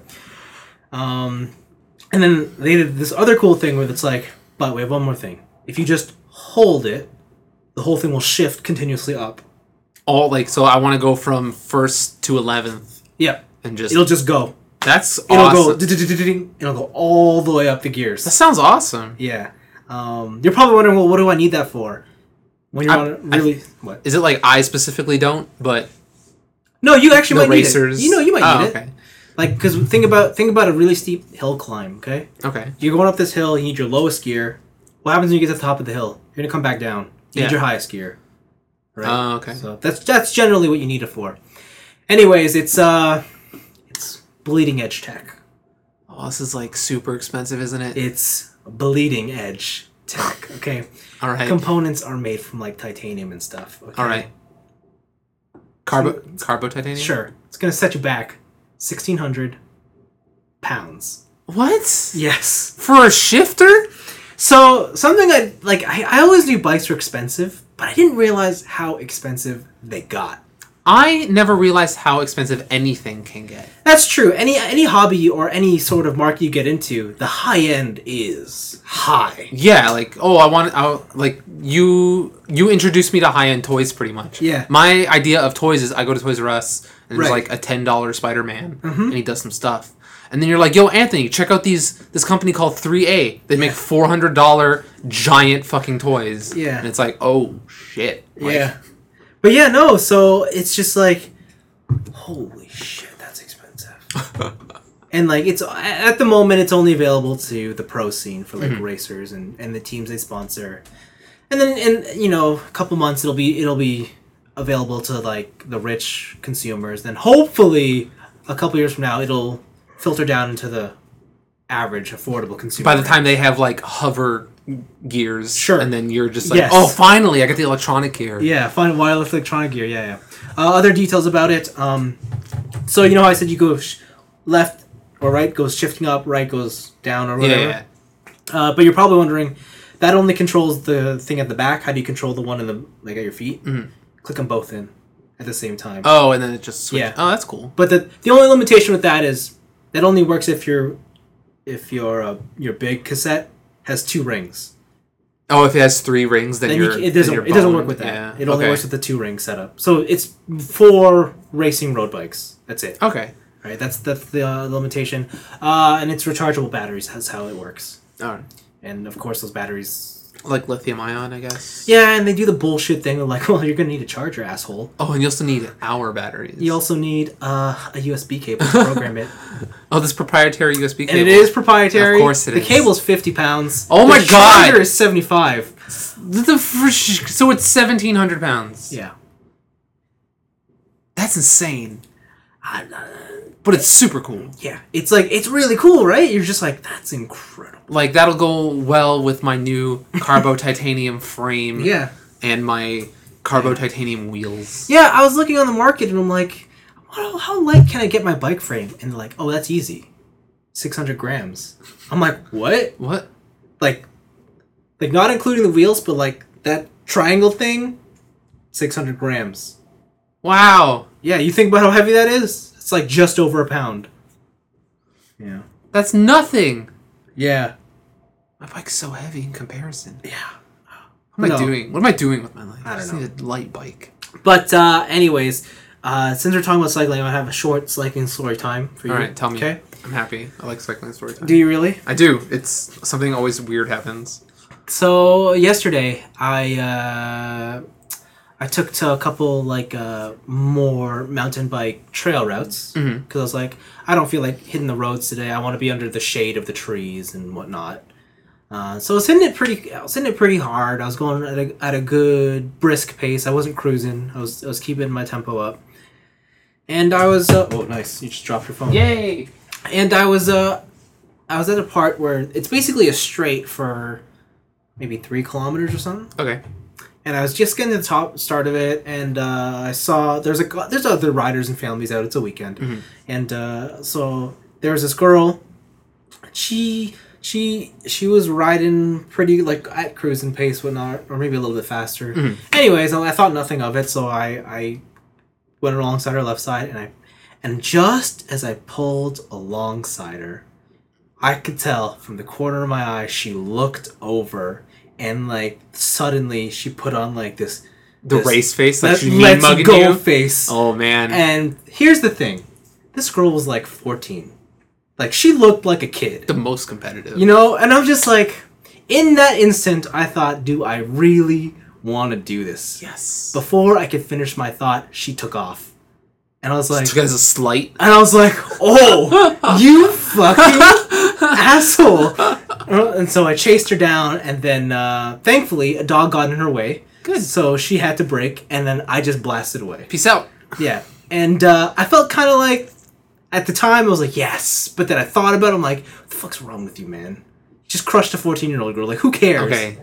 Um, and then they did this other cool thing where it's like, but we have one more thing. If you just hold it, the whole thing will shift continuously up. All like so. I want to go from first to eleventh Yeah, and just. it'll just go. That's It'll awesome. go. ding, It'll go all the way up the gears. That sounds awesome. Yeah. Um, you're probably wondering, well, what do I need that for? When you're I- on a really what? Is it like I specifically don't, but No, you actually the might racers? need it. You know, you might oh, need okay. it. Like, because think about think about a really steep hill climb. Okay, Okay. you're going up this hill. You need your lowest gear. What happens when you get to the top of the hill? You're gonna come back down. You Yeah. need your highest gear. Right. Oh, okay. So that's that's generally what you need it for. Anyways, it's uh, it's bleeding edge tech. Oh, this is like super expensive, isn't it? It's bleeding edge tech. Okay. All right. Components are made from like titanium and stuff. Okay? All right. Carbo carbo titanium. Sure. It's gonna set you back sixteen hundred pounds. What? Yes. For a shifter? So something I like. I, I always knew bikes were expensive, but I didn't realize how expensive they got. I never realized how expensive anything can get. That's true. Any any hobby or any sort of market you get into, the high end is high. Yeah, like oh, I want I like you you introduced me to high end toys pretty much. Yeah. My idea of toys is I go to Toys R Us and there's Right. like a ten dollar Spider Man and he does some stuff. And then you're like, yo, Anthony, check out these this company called three A. They make four hundred dollar giant fucking toys. Yeah. And it's like, oh shit. Like, Yeah. But yeah, no. So it's just like, holy shit, that's expensive. And like it's at the moment, it's only available to the pro scene for like racers and, and the teams they sponsor. And then in you know a couple months, it'll be it'll be available to like the rich consumers. Then hopefully a couple years from now, it'll filter down into the average affordable consumer. By the time they have like hover gears, Sure. and then you're just like, Yes. oh, finally, I got the electronic gear. Yeah, find wireless electronic gear. Yeah, yeah. Uh, other details about it. Um, so you know how I said you go sh- left or right goes shifting up, right goes down or yeah, whatever. yeah. Uh, but you're probably wondering, that only controls the thing at the back. How do you control the one in the like at your feet? Mhm. Click them both in at the same time. Oh, and then it just switch. Yeah. Oh, that's cool. But the the only limitation with that is that only works if your if your uh, your big cassette has two rings. Oh, if it has three rings, then, Then you're you, it doesn't then it you're doesn't work boned. with that. Yeah. It only okay. works with the two ring setup. So it's for racing road bikes. That's it. Okay. Right. That's that's the uh, limitation. Uh, and it's rechargeable batteries. That's how it works. All right. And of course, those batteries Like lithium ion, I guess. Yeah, and they do the bullshit thing of like, well, you're gonna need a charger, asshole. Oh, and you also need hour batteries. You also need uh, a U S B cable to program it. Oh, this proprietary U S B cable. And it is proprietary. Of course it the is. The cable's fifty pounds. Oh my the god! The charger is seventy-five. The frish- so it's seventeen hundred pounds. Yeah. That's insane. I, uh, but it's super cool. Yeah. It's like, it's really cool, right? You're just like, that's incredible. Like, that'll go well with my new Carbo Titanium frame. Yeah. And my Carbo Titanium wheels. Yeah, I was looking on the market and I'm like, how, how light can I get my bike frame? And they're like, oh, that's easy. six hundred grams. I'm like, what? What? Like, like not including the wheels, but like that triangle thing, six hundred grams. Wow. Yeah, you think about how heavy that is? It's like just over a pound. Yeah. That's nothing. Yeah. My bike's so heavy in comparison. Yeah. What am No. I doing? What am I doing with my life? I don't I just know. need a light bike. But uh, anyways, uh, since we're talking about cycling, I have a short cycling story time for you. All right, tell me. Okay. I'm happy. I like cycling story time. Do you really? I do. It's something always weird happens. So yesterday, I uh, I took to a couple like uh, more mountain bike trail routes because Mm-hmm. I was like, I don't feel like hitting the roads today. I want to be under the shade of the trees and whatnot. Uh, so I was hitting it pretty. I was hitting it pretty hard. I was going at a, at a good brisk pace. I wasn't cruising. I was I was keeping my tempo up. And I was uh, oh nice! You just dropped your phone. Yay! And I was uh, I was at a part where it's basically a straight for maybe three kilometers or something. Okay. And I was just getting to the top start of it, and uh, I saw there's a there's other riders and families out. It's a weekend, Mm-hmm. and uh, so there was this girl. She she she was riding pretty like at cruising pace, whatnot, or maybe a little bit faster. Mhm. Anyways, I, I thought nothing of it, so I I went alongside her left side, and I and just as I pulled alongside her, I could tell from the corner of my eye she looked over. And like suddenly she put on like this The this, race face, like let's, she's mean let's mugging go you. face. Oh man! And here's the thing, this girl was like fourteen, like she looked like a kid, The most competitive. you know. And I'm just like, in that instant, I thought, do I really want to do this? Yes. Before I could finish my thought, she took off, and I was like, Took it as a slight. and I was like, oh, you fucking asshole. And so I chased her down, and then uh, thankfully a dog got in her way. Good. So she had to brake, and then I just blasted away. Peace out. Yeah. And uh, I felt kind of like, at the time, I was like, yes. But then I thought about it, I'm like, what the fuck's wrong with you, man? You just crushed a fourteen-year-old girl. Like, who cares? Okay.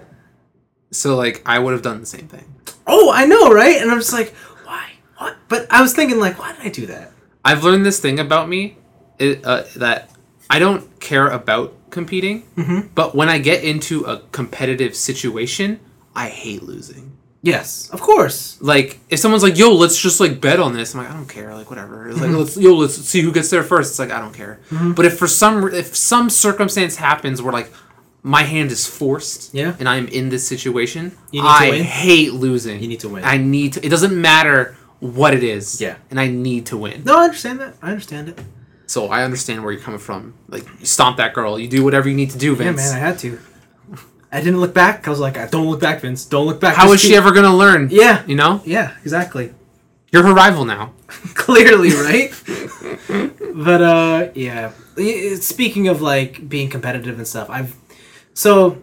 So like, I would have done the same thing. Oh, I know, right? And I'm just like, why? What? But I was thinking, like, why did I do that? I've learned this thing about me, it, uh, that I don't care about competing, Mm-hmm. but when I get into a competitive situation, I hate losing. Yes, of course. Like, if someone's like, yo, let's just, like, bet on this, I'm like, I don't care, like, whatever. It's like, Mm-hmm. let's, yo, let's see who gets there first. It's like, I don't care. But if for some, if some circumstance happens where, like, my hand is forced, Yeah. and I'm in this situation, You need to I win? hate losing. You need to win. I need to, it doesn't matter what it is. Yeah. And I need to win. No, I understand that. I understand it. So I understand where you're coming from. Like, you stomp that girl. You do whatever you need to do, Vince. Yeah, man, I had to. I didn't look back. I was like, don't look back, Vince. Don't look back. How Just is she keep- ever gonna learn? Yeah. You know? Yeah, exactly. You're her rival now. Clearly, right? But, uh, yeah. Y- Speaking of, like, being competitive and stuff, I've... So,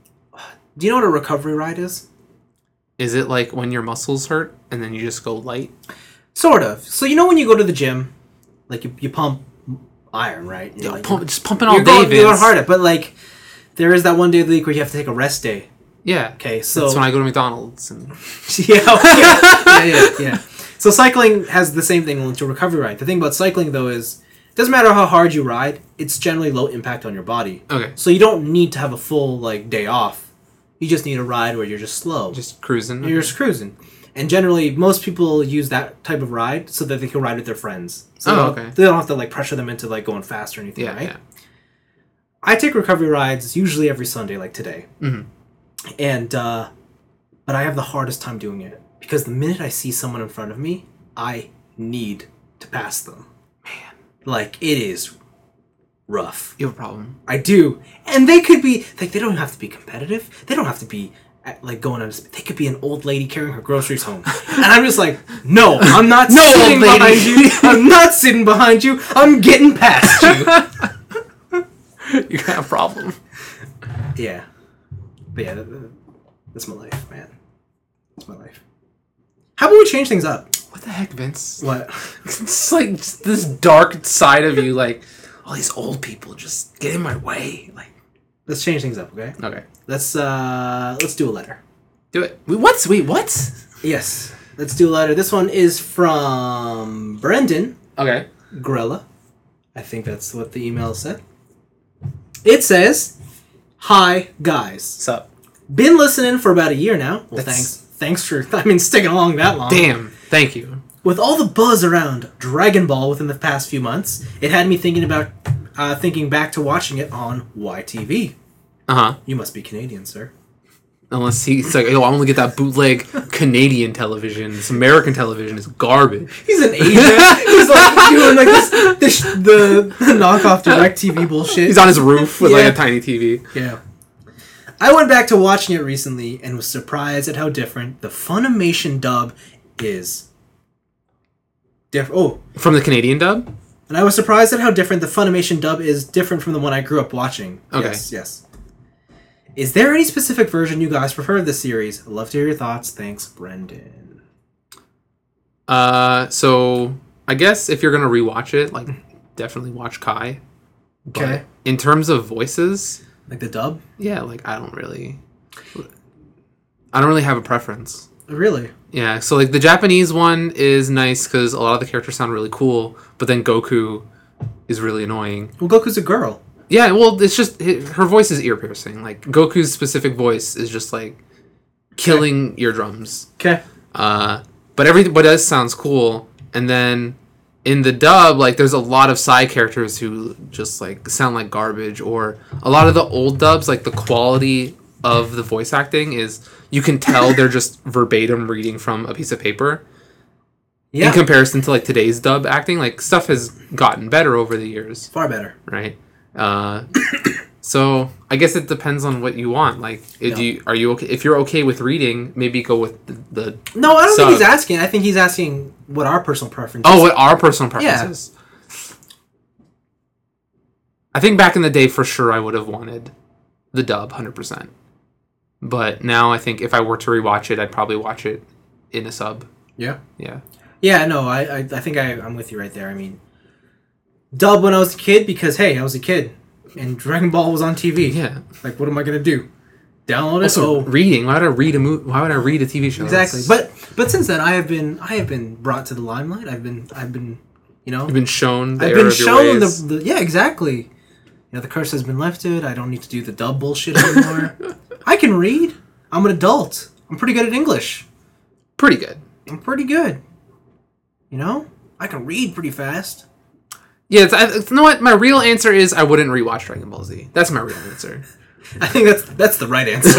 do you know what a recovery ride is? Is it like when your muscles hurt and then you just go light? Sort of. So, you know when you go to the gym, like, you, you pump iron, right? You're Yeah, like, pump, just pumping all you're day, going, Vince. you're going hard at it, but, like, there is that one day of the week where you have to take a rest day. Yeah. Okay, so... That's when I go to McDonald's. And yeah, yeah, yeah, yeah, yeah. So cycling has the same thing to recovery ride. The thing about cycling, though, is it doesn't matter how hard you ride, it's generally low impact on your body. Okay. So you don't need to have a full, like, day off. You just need a ride where you're just slow. Just cruising. You're just cruising. And generally, most people use that type of ride so that they can ride with their friends. So Oh, they don't- okay. they don't have to, like, pressure them into, like, going fast or anything, Yeah, right? yeah. I take recovery rides usually every Sunday, like today. Mhm. And, uh, but I have the hardest time doing it. Because the minute I see someone in front of me, I need to pass them. Man. Like, it is rough. You have a problem. I do. And they could be, like, they don't have to be competitive. They don't have to be, at, like, going on, they could be an old lady carrying her groceries home. And I'm just like, no, I'm not no, sitting old lady. behind you. I'm not sitting behind you. I'm getting past you. You got a problem. Yeah. But yeah, that, that, that's my life, man. That's my life. How about we change things up? What the heck, Vince? What? It's like just this dark side of you, like, all these old people just get in my way. Like, Let's change things up, okay? okay. Let's, uh, let's do a letter. Do it. Wait, what's, wait, what? Yes. Let's do a letter. This one is from Brendan Okay. Grella. I think that's what the email said. It says, "Hi, guys. What's up? Been listening for about a year now." Well, That's- thanks. Thanks for, I mean, sticking along that long. Damn. Thank you. With all the buzz around Dragon Ball within the past few months, it had me thinking about, uh, thinking back to watching it on Y T V. Uh-huh. You must be Canadian, sir. Unless he's like, oh, I only get that bootleg Canadian television. This American television is garbage. He's an Asian. He's like doing like this, this the, the knockoff DirecTV bullshit. He's on his roof with Yeah. like a tiny T V. Yeah. I went back to watching it recently and was surprised at how different the Funimation dub is. Diff- oh, From the Canadian dub? and I was surprised at how different the Funimation dub is different from the one I grew up watching. Okay. Yes, yes. Is there any specific version you guys prefer of this series? I'd love to hear your thoughts. Thanks, Brendan. Uh, so I guess if you're gonna rewatch it, like, definitely watch Kai. But Okay. in terms of voices, Like the dub? yeah, like I don't really, I don't really have a preference. Really? Yeah, so like the Japanese one is nice because a lot of the characters sound really cool, but then Goku is really annoying. Well, Goku's a girl. Yeah, well, it's just her voice is ear piercing. Like Goku's specific voice is just like killing eardrums. Okay. Uh, but everything, but it does sounds cool. And then in the dub, like there's a lot of side characters who just like sound like garbage. Or a lot of the old dubs, like the quality of the voice acting is you can tell they're just verbatim reading from a piece of paper. Yeah. In comparison to like today's dub acting, like stuff has gotten better over the years, Far better. right? Uh, so I guess it depends on what you want. Like, if No. you are you okay if you're okay with reading, maybe go with the. the No, I don't sub. think he's asking. I think he's asking what our personal preference is. Oh, what our personal preferences? I think back in the day, for sure, I would have wanted the dub, hundred percent. But now I think if I were to rewatch it, I'd probably watch it in a sub. Yeah. Yeah. Yeah, no, I, I, I think I, I'm with you right there. I mean, dub when I was a kid because, hey, I was a kid. And Dragon Ball was on T V. Yeah. Like, what am I going to do? Download it? Also, Oh, reading. Why would I read a movie? Why would I read a T V show? exactly. That's- But but since then, I have been I have been brought to the limelight. I've been, I've been, you know. you've been shown the I've error been of your shown the, ways. the... Yeah, exactly. You know, the curse has been lifted. I don't need to do the dub bullshit anymore. I can read. I'm an adult. I'm pretty good at English. Pretty good. I'm pretty good. You know? I can read pretty fast. Yeah, it's, I, you know what? My real answer is I wouldn't rewatch Dragon Ball Z. That's my real answer. I think that's that's the right answer.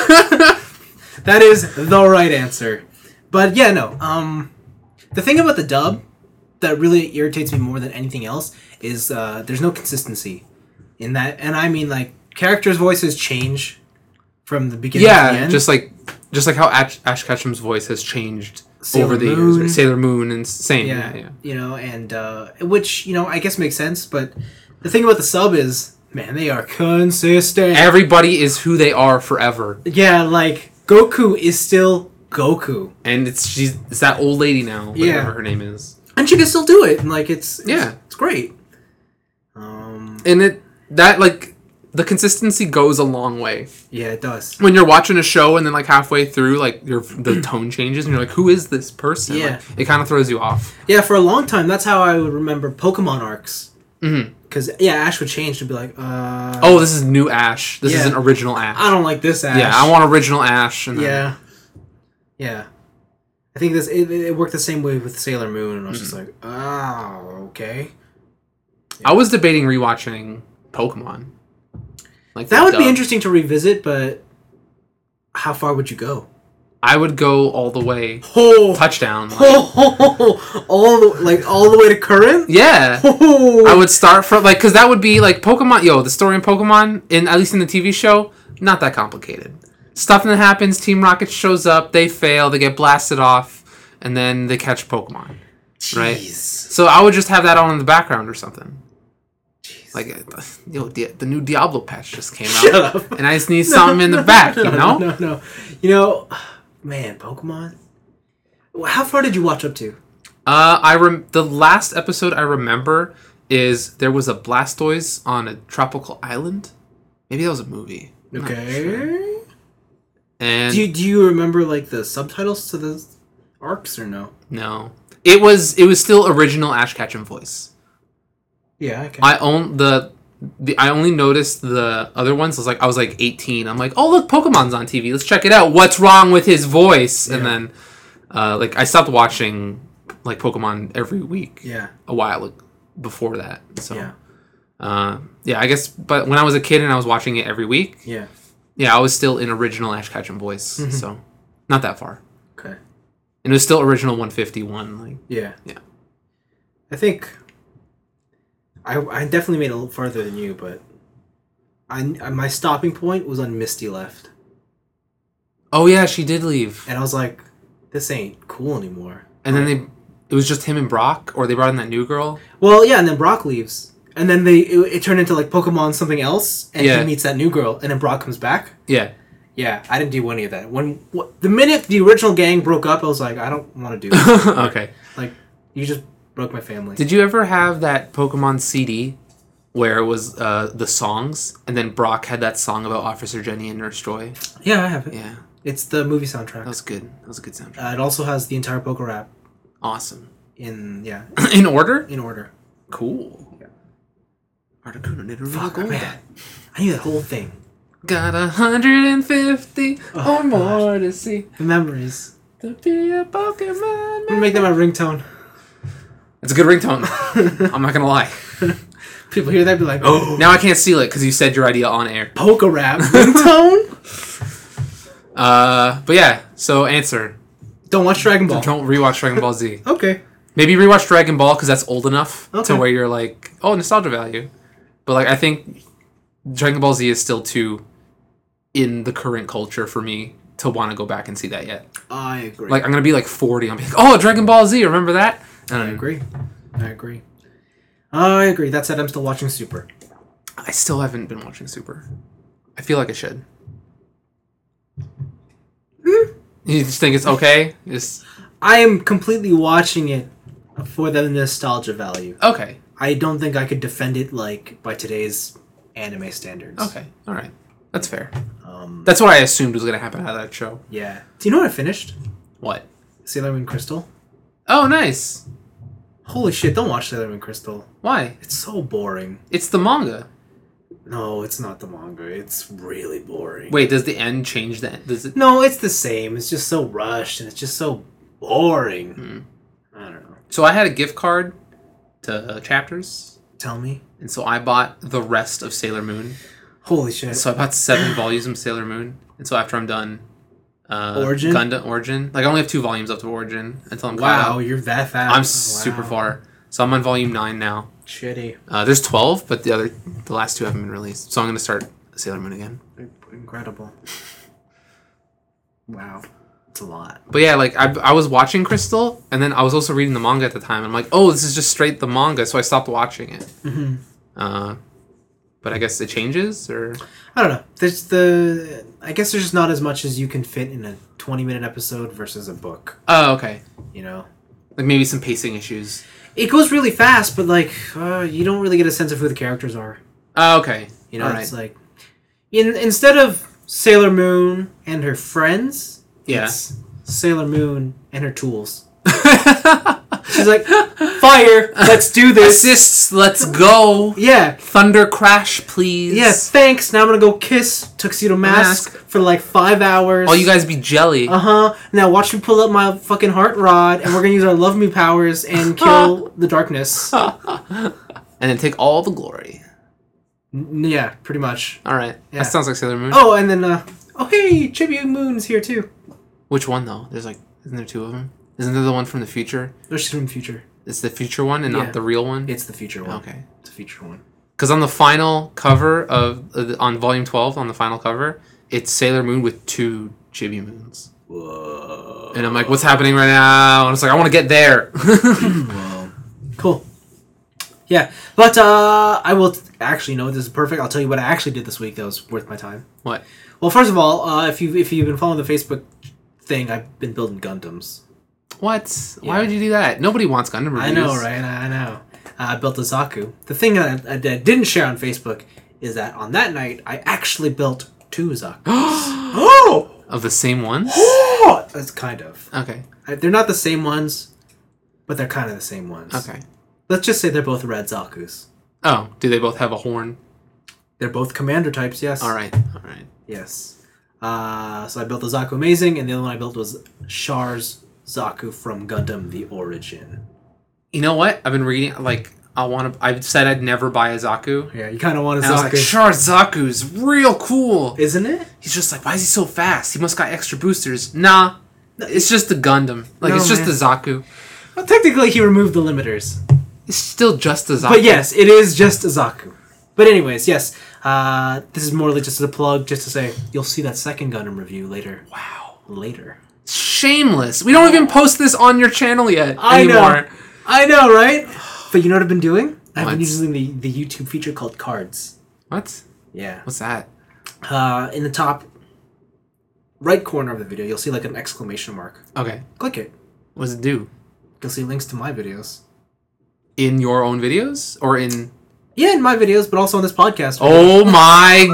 That is the right answer. But yeah, no. Um, the thing about the dub that really irritates me more than anything else is uh, there's no consistency in that, and I mean like characters' voices change from the beginning to the Yeah, end. just like just like how Ash, Ash Ketchum's voice has changed Sailor over the Moon. years. Sailor Moon and same. yeah, Yeah, yeah. you know, and uh, which you know I guess makes sense. But the thing about the sub is, man, they are consistent. Everybody is who they are forever, yeah, like Goku is still Goku. and it's she's it's that old lady now. Whatever Yeah. her name is. And she can still do it, and like it's, it's Yeah. it's great. Um, And it that like the consistency goes a long way. yeah, it does. When you're watching a show and then like halfway through, like your the tone changes and you're like, who is this person? Yeah. Like, it kind of throws you off. Yeah, for a long time, that's how I would remember Pokemon arcs. Mm-hmm. Because yeah, Ash would change to be like, uh, Oh, this is new Ash. This Yeah. isn't original Ash. I don't like this Ash. Yeah, I want original Ash. And then, Yeah, yeah. I think this it, it worked the same way with Sailor Moon, and I was just like, oh, okay. I was debating rewatching Pokemon. Like That the would be dub. interesting to revisit, but how far would you go? I would go all the way Oh, touchdown. Like, oh, all the like all the way to current. yeah. Oh. I would start from like because that would be like Pokemon. Yo, the story in Pokemon, in at least in the T V show, not that complicated. Stuff that happens. Team Rocket shows up. They fail. They get blasted off, and then they catch Pokemon. Jeez. Right. So I would just have that on in the background or something. Jeez. Like, uh, yo, the, the new Diablo patch just came out, Shut up. and I just need something in the back. No, You know. No, no, no. You know, man, Pokemon. How far did you watch up to? Uh, I rem- the last episode I remember is there was a Blastoise on a tropical island. Maybe that was a movie. I'm not Okay. sure. And Do you, do you remember like the subtitles to the arcs or no? no, it was it was still original Ash Ketchum voice. Yeah. Okay. I own the. The, I only noticed the other ones. I was like, I was like eighteen. I'm like, oh look, Pokemon's on T V. Let's check it out. What's wrong with his voice? Yeah. And then, uh, like, I stopped watching like Pokemon every week. Yeah. A while before that. So, Yeah. uh, yeah, I guess. But when I was a kid and I was watching it every week, Yeah. yeah, I was still in original Ash Ketchum voice. Mhm. So, not that far. Okay. And it was still original one fifty-one. Like, Yeah. Yeah. I think I I definitely made it a little farther than you, but I my stopping point was on Misty left, oh yeah, she did leave. and I was like, this ain't cool anymore. And then they, it was just him and Brock, or they brought in that new girl. Well, yeah, and then Brock leaves, and then they it, it turned into like Pokemon something else, and Yeah. he meets that new girl, and then Brock comes back. Yeah. Yeah, I didn't do any of that. When wh- the minute the original gang broke up, I was like, I don't want to do this. Okay. Like, you just broke my family. Did you ever have that Pokemon C D where it was uh, the songs, and then Brock had that song about Officer Jenny and Nurse Joy? Yeah, I have it. Yeah, It's the movie soundtrack. that was good. That was a good soundtrack. Uh, it also has the entire Poke Rap Awesome. in yeah In order? in order. Cool. Yeah. Articuno did a really Fuck good man, I knew that whole thing. Got a hundred and fifty Oh, or more to see. The memories. To be a Pokemon. I'm gonna make that my ringtone. It's a good ringtone. I'm not gonna lie. People hear that, be like, oh, Now I can't steal it because you said your idea on air. Poke Rap ringtone. Uh, but yeah. So answer. Don't watch Dragon Ball. Don't rewatch Dragon Ball Z. Okay. Maybe rewatch Dragon Ball because that's old enough Okay. to where you're like, oh, nostalgia value. But like, I think Dragon Ball Z is still too in the current culture for me to want to go back and see that yet. I agree. Like, I'm gonna be like forty. I'm like, oh, Dragon Ball Z, remember that? I And agree. I agree. I agree. That said, I'm still watching Super. I still haven't been watching Super. I feel like I should. You just think it's okay? Just I am completely watching it for the nostalgia value. okay. I don't think I could defend it like by today's anime standards. Okay. All right. That's fair. Um, That's what I assumed was gonna happen out of that show. yeah. Do you know what I finished? What? Sailor Moon Crystal. Oh, nice. Holy shit! Don't watch Sailor Moon Crystal. Why? It's so boring. It's the manga. No, it's not the manga. It's really boring. Wait, does the end change the end? Does it? No, it's the same. It's just so rushed and it's just so boring. Hmm. I don't know. So I had a gift card to Chapters, Tell me. and so I bought the rest of Sailor Moon. Holy shit. So I bought seven volumes of Sailor Moon, and so after I'm done, uh, Origin? Gundam Origin. Like I only have two volumes up to Origin until I'm caught Wow, up. you're that fast. I'm Wow. super far. So I'm on volume nine now. Shitty. Uh, there's twelve, but the other, the last two haven't been released. So I'm gonna start Sailor Moon again. Incredible. Wow. It's a lot. But yeah, like I, I was watching Crystal, and then I was also reading the manga at the time. I'm like, oh, this is just straight the manga, so I stopped watching it. Mm-hmm. Uh, but I guess it changes, or I don't know. There's the. I guess there's just not as much as you can fit in a twenty minute episode versus a book. oh, okay, You know, like maybe some pacing issues. it goes really fast, but like uh, you don't really get a sense of who the characters are. Oh, okay, You know, All it's right. like in instead of Sailor Moon and her friends, Yeah. it's Sailor Moon and her tools. She's like, fire, let's do this. Assists, let's go. Yeah. Thunder crash, please. Yeah, thanks. Now I'm gonna go kiss Tuxedo Mask, Mask. for like five hours. All you guys be jelly. Uh huh. Now watch me pull up my fucking heart rod, and we're gonna use our love me powers and kill the darkness. And then take all the glory. N- yeah, pretty much. All right. Yeah. That sounds like Sailor Moon. Oh, and then uh, oh hey, Chibi Moon's here too. Which one though? There's like, isn't there two of them? Isn't there the one from the future? There's from the future. It's the future one and Yeah. not the real one. It's the future one. Okay. It's the future one. Because on the final cover of uh, on volume twelve, on the final cover, it's Sailor Moon with two Chibi Moons. Whoa. And I'm like, what's happening right now? And it's like, I want to get there. Whoa. Cool. Yeah, but uh, I will t- actually no. This is perfect. I'll tell you what I actually did this week that was worth my time. What? Well, first of all, uh, if you if you've been following the Facebook thing, I've been building Gundams. What? Yeah. Why would you do that? Nobody wants Gundam reviews. I know, right? I know. Uh, I built a Zaku. The thing that I, I didn't share on Facebook is that on that night I actually built two Zakus. Oh! Of the same ones? That's kind of. Okay. I, they're not the same ones, but they're kind of the same ones. Okay. Let's just say they're both red Zakus. Oh, do they both have a horn? They're both commander types, yes. All right. All right. Yes. Uh, so I built the Zaku Amazing, and the other one I built was Char's Zaku from Gundam The Origin. You know what? I've been reading, like, I want to, I've said I'd never buy a Zaku. Yeah, you kind of want a And I was like, Zaku. Char Zaku's real cool. Isn't it? He's just like, why is he so fast? He must got extra boosters. Nah. It's just the Gundam. Like, No, it's just man. the Zaku. Well, technically, he removed the limiters. It's still just the Zaku. But yes, it is just a Zaku. But anyways, yes. Uh, this is more like just a plug, just to say, you'll see that second Gundam review later. Wow. Later. Shameless. We don't even post this on your channel yet I anymore. know. I know, right? But you know what I've been doing? I've been What? using the, the YouTube feature called Cards. What? Yeah. What's that? Uh, in the top right corner of the video, you'll see like an exclamation mark. Okay. Click it. What does it do? You'll see links to my videos. In your own videos? Or in... Yeah, in my videos, but also on this podcast. Oh my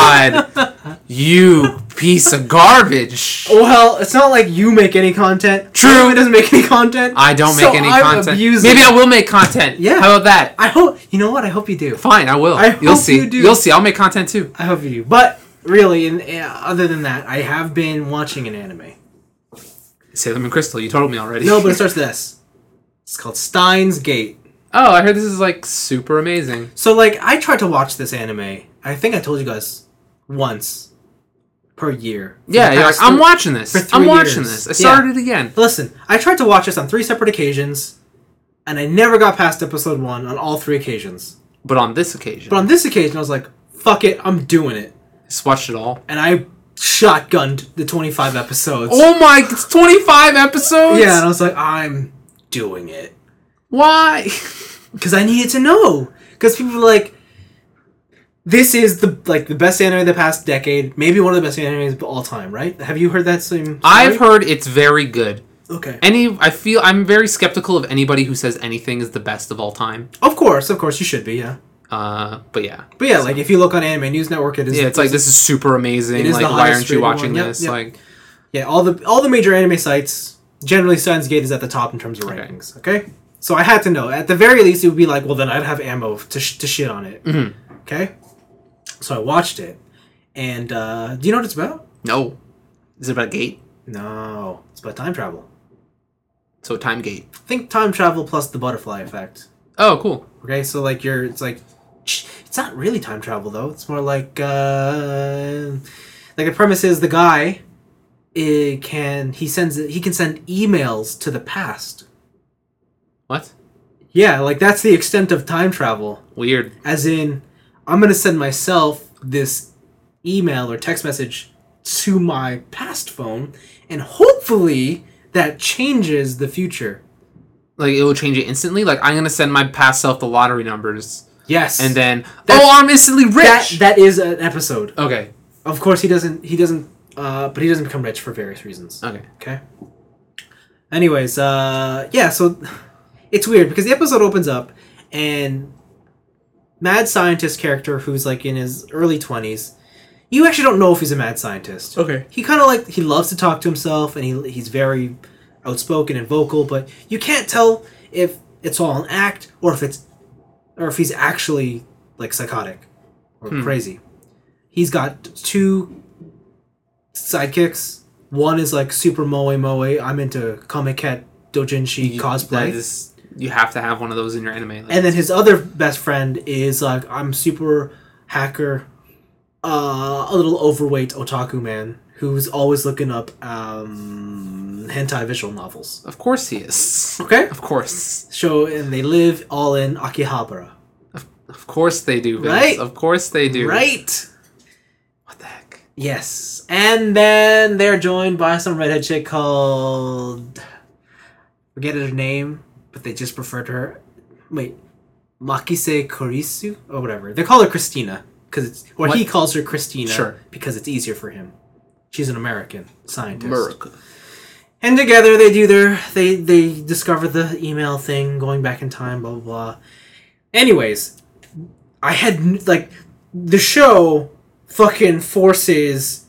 god! You piece of garbage! Well, it's not like you make any content. True. It doesn't make any content. I don't so make any I'm content. abusing- Maybe I will make content. Yeah. How about that? I hope. You know what? I hope you do. Fine, I will. I You'll hope see. you do. You'll see. I'll make content too. I hope you do. But really, and uh, other than that, I have been watching an anime. Sailor Moon Crystal, you told me already. No, but it starts with this. It's called Steins Gate. Oh, I heard this is like super amazing. So, like, I tried to watch this anime. I think I told you guys once per year. for Yeah, the you're like, past I'm three- watching this. for I'm three watching years. this. I started it again. Listen, I tried to watch this on three separate occasions, and I never got past episode one on all three occasions. But on this occasion, But on this occasion, I was like, fuck it, I'm doing it. just watched it all. And I shotgunned the twenty-five episodes. Oh my, it's twenty-five episodes? Yeah, and I was like, I'm doing it. Why? Because I needed to know. Because people were like, this is the like the best anime of the past decade, maybe one of the best animes of all time, right? Have you heard that same story? I've heard it's very good. Okay. Any, I feel I'm very skeptical of anybody who says anything is the best of all time. Of course, of course, you should be, yeah. Uh, but yeah. But yeah, like if you look on Anime News Network, it is. Yeah, it's like this is super amazing. It is Like, the why highest aren't you rated watching one. Yep, this? yep. Like, Yeah, all the all the major anime sites generally Steins Gate is at the top in terms of Okay. rankings. Okay, so I had to know. At the very least, it would be like, well, then I'd have ammo to sh- to shit on it. Mm-hmm. Okay, so I watched it, and uh, do you know what it's about? no. Is it about Gate? No, it's about time travel. So Time Gate. Think time travel plus the butterfly effect. Oh, cool. Okay, so like you're, it's like, it's not really time travel though. It's more like, uh, like the premise is the guy, it can he sends he can send emails to the past. What? Yeah, like that's the extent of time travel. Weird. As in, I'm gonna send myself this email or text message to my past phone, and hopefully that changes the future. Like, it will change it instantly? Like, I'm gonna send my past self the lottery numbers. Yes, And then, That's- oh, I'm instantly rich! that that is an episode. Okay. Of course, he doesn't. He doesn't. Uh, but he doesn't become rich for various reasons. Okay. Okay. Anyways, uh, yeah. So it's weird because the episode opens up and mad scientist character who's like in his early twenties. You actually don't know if he's a mad scientist. Okay. He kind of like he loves to talk to himself and he he's very outspoken and vocal, but you can't tell if it's all an act or if it's or if he's actually like psychotic or Hmm. crazy. He's got two sidekicks. One is like super moe moe. I'm into Comic Cat Dojinshi You- cosplay. that is- you have to have one of those in your anime. Like, And then his other best friend is like, I'm super hacker, uh, a little overweight otaku man who's always looking up um, hentai visual novels. Of course he is. Okay? Of course. So, and they live all in Akihabara. Of, of course they do, Vince. Right? Of course they do. Right? What the heck? Yes. And then they're joined by some redhead chick called... forget her name, but they just referred to her... Wait. Makise Kurisu? Or whatever. They call her Christina. Cause it's, or what? He calls her Christina. Sure. Because it's easier for him. She's an American scientist. America. And together they do their... They, they discover the email thing, going back in time, blah, blah, blah. Anyways, I had... Like, the show fucking forces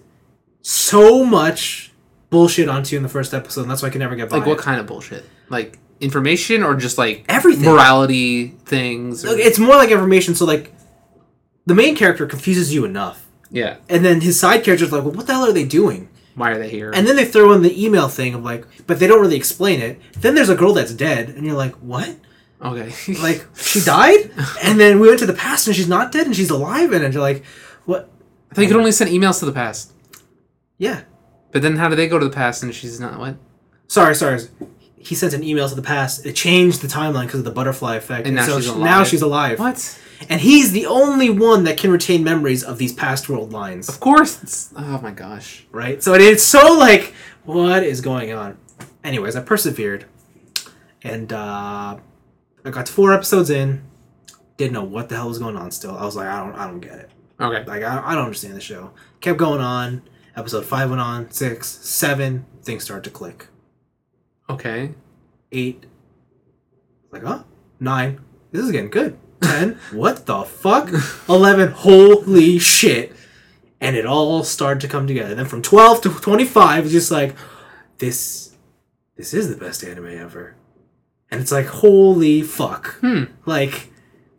so much bullshit onto you in the first episode, and that's why I can never get by Like, what it. kind of bullshit? Like, information or just, like... Everything. Morality things? Or... It's more like information, so, like... The main character confuses you enough. Yeah. And then his side character's like, well, what the hell are they doing? Why are they here? And then they throw in the email thing of like, but they don't really explain it. Then there's a girl that's dead, and you're like, what? Okay. Like, she died? And then we went to the past, and she's not dead, and she's alive, and you're like, what? I thought you could only send emails to the past. Yeah. But then how do they go to the past and she's not... What? Sorry, sorry. He sent an email to the past. It changed the timeline because of the butterfly effect. And now so she's alive. Now she's alive. What? And he's the only one that can retain memories of these past world lines. Of course. It's, oh my gosh. Right? So it's so like, what is going on? Anyways, I persevered. And uh, I got four episodes in. Didn't know what the hell was going on still. I was like, I don't I don't get it. Okay. Like, I, I don't understand the show. Kept going on. Episode five went on. Six, seven. Things started to click. Okay. Eight. Like, huh? Nine. This is getting good. Ten. What the fuck? Eleven. Holy shit. And it all started to come together. Then from twelve to twenty-five, it's just like, this, this is the best anime ever. And it's like, holy fuck. Hmm. Like,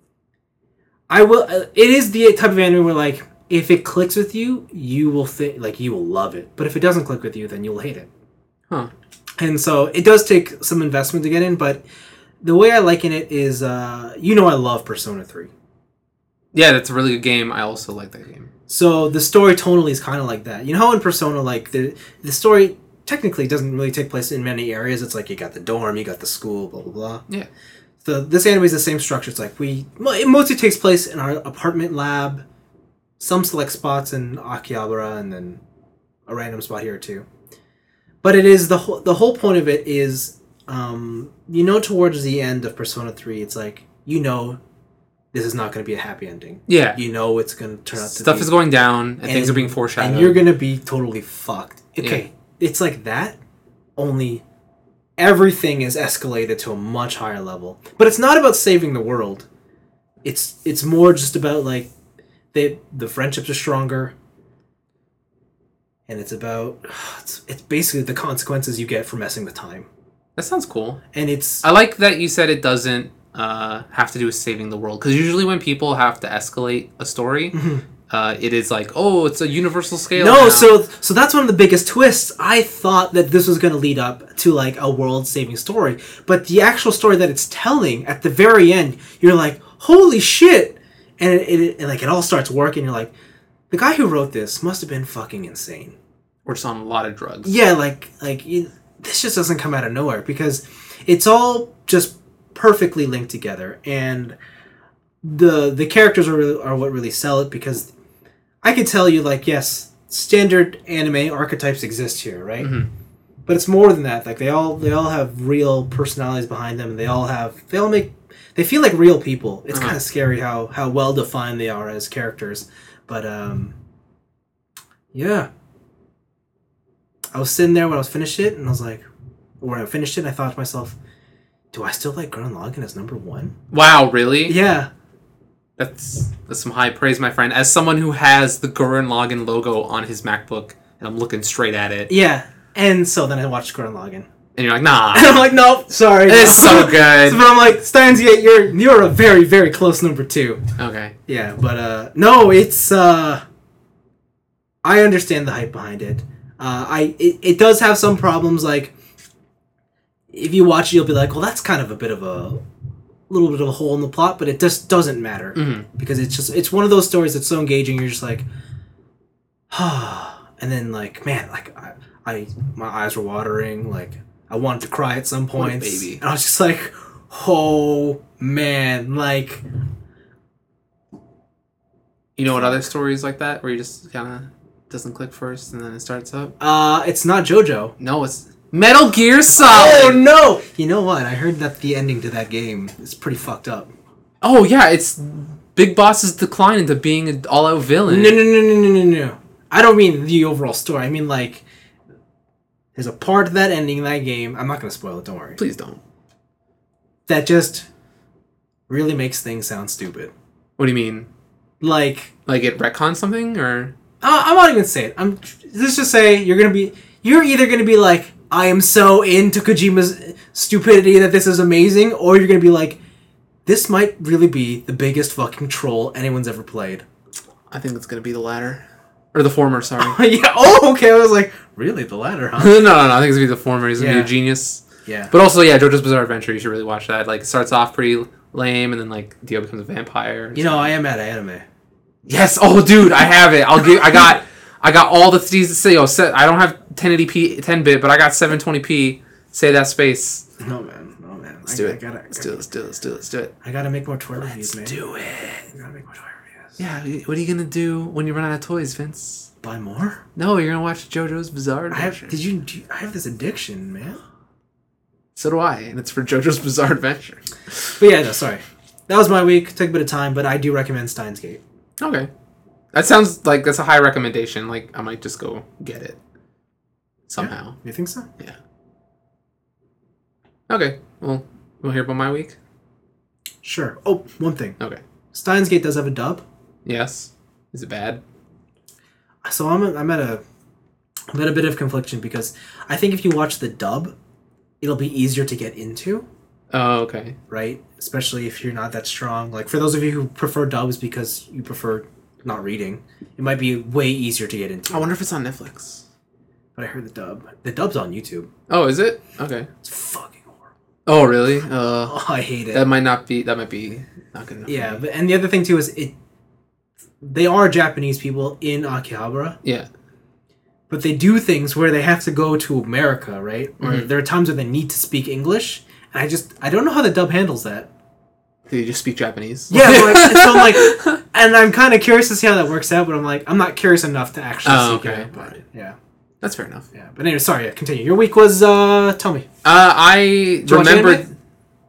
I will, uh, it is the type of anime where like, if it clicks with you, you will think, like, you will love it. But if it doesn't click with you, then you'll hate it. Huh. And so it does take some investment to get in, but the way I liken it is, uh, you know I love Persona three. Yeah, that's a really good game. I also like that game. So the story tonally is kind of like that. You know how in Persona, like, the the story technically doesn't really take place in many areas. It's like you got the dorm, you got the school, blah, blah, blah. Yeah. So this anime is the same structure. It's like we... It mostly takes place in our apartment lab, some select spots in Akihabara, and then a random spot here or two. But it is... The whole, the whole point of it is... Um, you know, towards the end of Persona three, it's like, you know, this is not going to be a happy ending. Yeah. You know it's going to turn out to Stuff be... is going down, and, and things are being foreshadowed. And you're going to be totally fucked. Okay, yeah. It's like that, only everything is escalated to a much higher level. But it's not about saving the world. It's it's more just about, like, they, the friendships are stronger. And it's about... It's, it's basically the consequences you get for messing with time. That sounds cool. And it's... I like that you said it doesn't uh, have to do with saving the world. Because usually when people have to escalate a story, mm-hmm. uh, it is like, oh, it's a universal scale No, now. so so that's one of the biggest twists. I thought that this was going to lead up to, like, a world-saving story. But the actual story that it's telling, at the very end, you're like, holy shit! And, it, it, it like, it all starts working. You're like, the guy who wrote this must have been fucking insane. Or just on a lot of drugs. Yeah, like, like you, this just doesn't come out of nowhere because it's all just perfectly linked together, and the the characters are really, are what really sell it, because I could tell you, like, yes, standard anime archetypes exist here, right? Mm-hmm. But it's more than that. Like, they all they all have real personalities behind them, and they all have they all make they feel like real people. It's uh-huh. kind of scary how how well defined they are as characters, but um, yeah. I was sitting there when I was finished it, and I was like, when I finished it, I thought to myself, do I still like Gurren Lagann as number one? Wow, really? Yeah. That's that's some high praise, my friend. As someone who has the Gurren Lagann logo on his MacBook, and I'm looking straight at it. Yeah. And so then I watched Gurren Lagann. And you're like, nah. And I'm like, nope, sorry. It's no. so good. So, but I'm like, Steins, yeah, you're, you're a very, very close number two. Okay. Yeah, but uh, no, it's... Uh, I understand the hype behind it. Uh, I it, it does have some problems, like, if you watch it, you'll be like, well, that's kind of a bit of a little bit of a hole in the plot, but it just doesn't matter. Mm-hmm. Because it's just, it's one of those stories that's so engaging, you're just like, ah. and then like man, like I, I my eyes were watering. Like I wanted to cry at some What a points. baby. And I was just like, oh man, like You know what other stories like that where you just kind of doesn't click first and then it starts up? uh, it's not JoJo. No, it's Metal Gear Solid. Oh no! You know what? I heard that the ending to that game is pretty fucked up. Oh yeah, it's Big Boss's decline into being an all-out villain. No, no, no, no, no, no, no. I don't mean the overall story. I mean like, there's a part of that ending in that game. I'm not gonna spoil it. Don't worry. Please don't. That just really makes things sound stupid. What do you mean? Like, Like it retcons something or? uh, I'm not even saying it. I'm. Let's just say you're gonna be. You're either gonna be like, I am so into Kojima's stupidity that this is amazing, or you're gonna be like, this might really be the biggest fucking troll anyone's ever played. I think it's gonna be the latter. Or the former, sorry. Yeah. Oh, okay. I was like, really, the latter, huh? no, no, no. I think it's gonna be the former. He's gonna Yeah. be a genius. Yeah. But also, yeah, JoJo's Bizarre Adventure. You should really watch that. Like, it starts off pretty lame, and then like Dio becomes a vampire. You know, I am at anime. Yes. Oh, dude, I have it. I'll give. I got. I got all the things to say. Oh, set. I don't have ten eighty p, ten bit, but I got seven twenty p. Say that space. No man, no man. Let's I, do I it. gotta, Let's do it. Let's do it. Let's do it. Let's do it. I gotta make more toy reviews, man. Let's do it. I gotta make more toy reviews. Yeah. What are you gonna do when you run out of toys, Vince? Buy more. No, you're gonna watch JoJo's Bizarre I Adventure. have. Did you? Do you- I have this addiction, man. So do I, and it's for JoJo's Bizarre Adventure. But yeah, no, sorry. That was my week. Took a bit of time, but I do recommend Steins Gate. Okay. That sounds like that's a high recommendation. Like, I might just go get it. Somehow. You think so? Yeah. Okay. Well, we'll hear about my week? Sure. Oh, one thing. Okay. Steins Gate does have a dub. Yes. Is it bad? So I'm, I'm at a I'm at a bit of confliction because I think if you watch the dub, it'll be easier to get into, Oh, okay. right? Especially if you're not that strong. Like for those of you who prefer dubs because you prefer not reading, it might be way easier to get into. I wonder if it's on Netflix. But I heard the dub. The dub's on YouTube. Oh, is it? Okay. It's fucking horrible. Oh, really? Uh, Oh, I hate it. that might not be, that might be not good enough. for Yeah, me. but and the other thing too is it. They are Japanese people in Akihabara, Yeah. but they do things where they have to go to America, right? Or Mhm. there are times where they need to speak English, and I just I don't know how the dub handles that. Do you just speak Japanese? Yeah, so, like, so I'm like, and I'm kind of curious to see how that works out, but I'm like, I'm not curious enough to actually Oh, seek it okay. out. But yeah, That's fair enough. yeah. But anyway, sorry. Yeah, continue. Your week was uh, tell me. Uh, I you watch remembered. anime?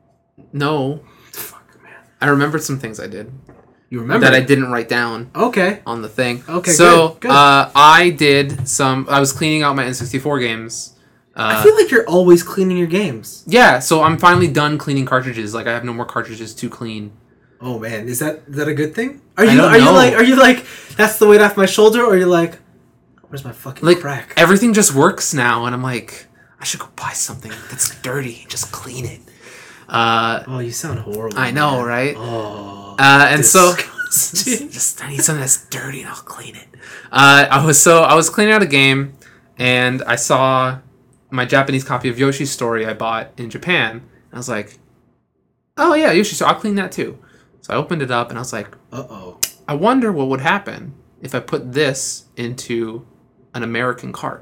No. Fuck man, I remembered some things I did you remember that I didn't write down Okay. on the thing. Okay, So, good, good. Uh, I did some. I was cleaning out my N sixty-four games. Uh, I feel like you're always cleaning your games. yeah, so I'm finally done cleaning cartridges. Like I have no more cartridges to clean. Oh man, is that is that a good thing? Are I you don't are you know. like are you like that's the weight off my shoulder, or you're like, where's my fucking Like crack? everything just works now, and I'm like, I should go buy something that's dirty and just clean it. Uh, Oh, you sound horrible. I know, man. right? Oh, Uh, and so disgusting. just, just I need something that's dirty and I'll clean it. Uh, I was so I was cleaning out a game, and I saw my Japanese copy of Yoshi's Story I bought in Japan. I was like, oh yeah, Yoshi's Story. I'll clean that too. So I opened it up and I was like, Uh oh. I wonder what would happen if I put this into an American cart.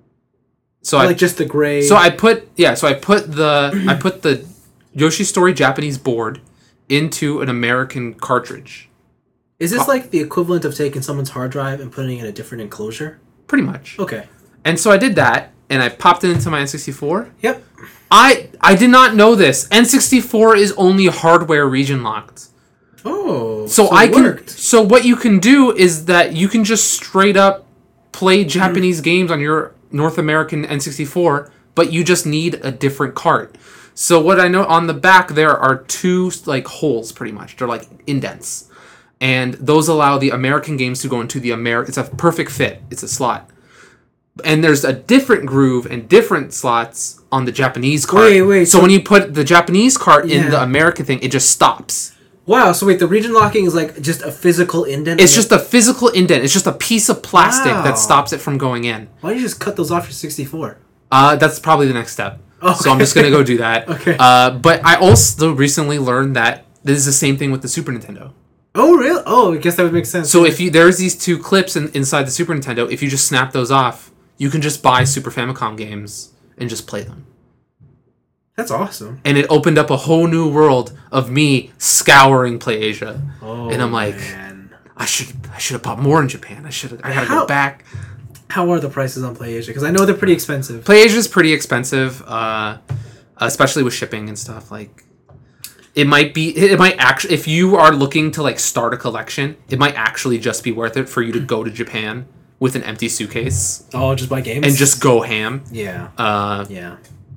So I Like just the gray. so I put yeah, so I put the I put the Yoshi Story Japanese board into an American cartridge. Is this like the equivalent of taking someone's hard drive and putting it in a different enclosure? Pretty much. Okay. And so I did that and I popped it into my N sixty-four. Yep. I I did not know this. N sixty-four is only hardware region locked. Oh. So, it I can worked. so what you can do is that you can just straight up play Japanese games on your North American N sixty-four, but you just need a different cart. So what I know on the back there are two like holes pretty much. They're like indents. And those allow the American games to go into the Amer it's a perfect fit. It's a slot. And there's a different groove and different slots on the Japanese cart. Wait, wait, So, so- when you put the Japanese cart in Yeah. the American thing, it just stops. Wow. So wait, the region locking is like just a physical indent. It's and just a physical indent. It's just a piece of plastic Wow. that stops it from going in. Why don't you just cut those off your sixty-four? Uh, that's probably the next step. Okay. So I'm just gonna go do that. Okay. Uh, but I also recently learned that this is the same thing with the Super Nintendo. Oh, really? Oh, I guess that would make sense. So if you there's these two clips in, inside the Super Nintendo, if you just snap those off, you can just buy Super Famicom games and just play them. That's awesome. And it opened up a whole new world of me scouring PlayAsia. Oh, and I'm like, man. I should I should have bought more in Japan. I should I gotta How- go back. How are the prices on PlayAsia? Because I know they're pretty expensive. PlayAsia is pretty expensive, uh, especially with shipping and stuff. Like, it might be, it might actually, if you are looking to like start a collection, it might actually just be worth it for you to go to Japan with an empty suitcase Oh, just buy games and just go ham. yeah, Uh, yeah.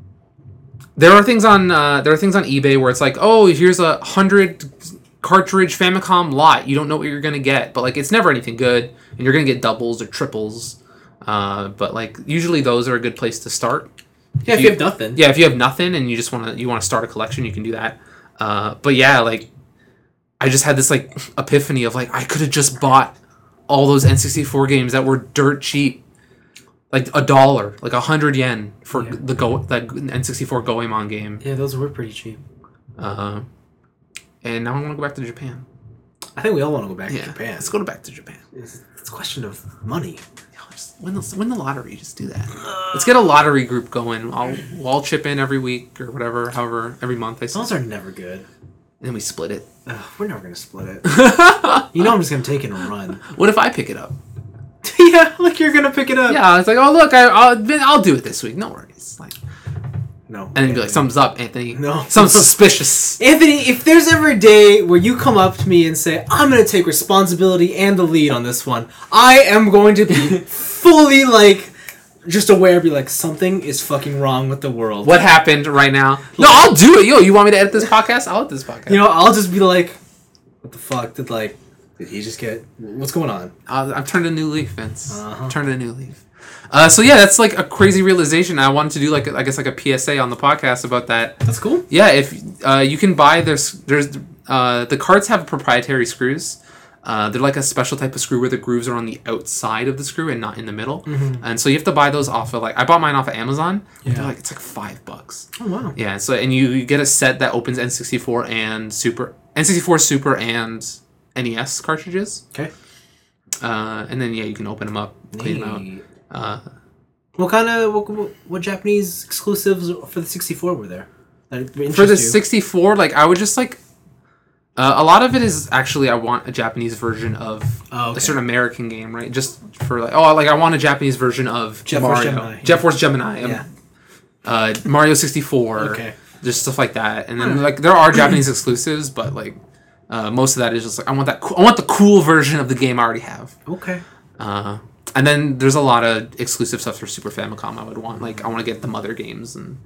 there are things on uh, there are things on eBay where it's like, oh, here's a hundred cartridge Famicom lot. You don't know what you're gonna get, but like it's never anything good, and you're gonna get doubles or triples. Uh, but like usually those are a good place to start. Yeah, if you, have nothing. Yeah, if you have nothing and you just want to you want to start a collection, you can do that. Uh, but yeah, like I just had this like epiphany of like I could have just bought all those N sixty-four games that were dirt cheap, like a dollar, like a hundred yen for Yeah. the go that N sixty-four Goemon game. Yeah, those were pretty cheap. Uh, and now I want to go back to Japan. I think we all want to go back Yeah, to Japan. let's go to back to Japan. It's, it's a question of money. Just win the win the lottery. Just do that. Let's get a lottery group going. I'll we'll all chip in every week or whatever, however, every month. I Those are never good. and then we split it. Ugh, we're never gonna split it. You know, I'm just gonna take it and run. What if I pick it up? Yeah, like you're gonna pick it up. Yeah, it's like, oh look, I, I'll I'll do it this week. No worries. Like, No. and then be like, something's up, Anthony. No. Something's suspicious. Anthony, if there's ever a day where you come up to me and say, I'm going to take responsibility and the lead on this one, I am going to be fully, like, just aware, be like, something is fucking wrong with the world. What happened right now? No, I'll do it. Yo, you want me to edit this podcast? I'll edit this podcast. You know, I'll just be like, what the fuck? Did, like, did he just get, what's going on? I'll, I've turned a new leaf, Vince. Uh-huh. I've turned a new leaf. Uh, so yeah, that's like a crazy realization. I wanted to do like, I guess like a P S A on the podcast about that. That's cool. Yeah, if uh, you can buy there's there's uh, the carts have proprietary screws. Uh, they're like a special type of screw where the grooves are on the outside of the screw and not in the middle. Mm-hmm. And so you have to buy those off of like I bought mine off of Amazon. Yeah. They're like it's like five bucks. Oh, wow. Yeah. So and you, you get a set that opens N sixty-four and Super N sixty-four Super and N E S cartridges. Okay. Uh, and then yeah, you can open them up, clean them out. Neat. Uh, What kind of, what, what, what Japanese exclusives for the sixty-four were there? That for interest the you? sixty-four, like I would just like uh, a lot of it is actually I want a Japanese version of Oh, okay. a certain American game, right? Just for like oh, like I want a Japanese version of Jet Force Mario, Gemini. Jet Force Gemini, um, Yeah. uh, Mario sixty-four, Okay. just stuff like that. And then Alright. like there are Japanese exclusives, but like uh, most of that is just like I want that co- I want the cool version of the game I already have. Okay. Uh, and then there's a lot of exclusive stuff for Super Famicom I would want. Like, I want to get the Mother games and...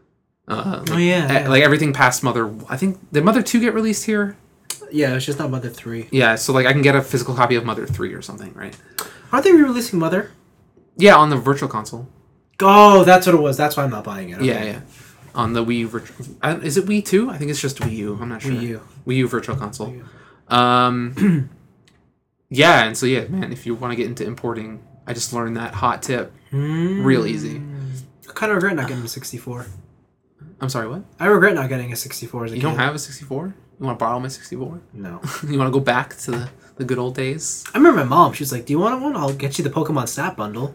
Uh, like, Oh, yeah, eh, yeah. Like, everything past Mother... I think... Did Mother two get released here? Yeah, it's just not Mother three. Yeah, so, like, I can get a physical copy of Mother three or something, right? Aren't they re-releasing Mother? Yeah, on the Virtual Console. Oh, that's what it was. That's why I'm not buying it. Okay. Yeah, yeah. On the Wii Virtual... Uh, is it Wii two? I think it's just Wii U. I'm not sure. Wii U. Wii U Virtual Console. Wii Um... yeah, and so, yeah, man, if you want to get into importing... I just learned that hot tip. Mm. Real easy. I kind of regret not getting a sixty-four. I'm sorry, what? I regret not getting a sixty-four as a You kid. don't have a sixty-four? You want to borrow my sixty-four? No. You want to go back to the, the good old days? I remember my mom. She was like, "Do you want one? I'll get you the Pokemon Snap bundle."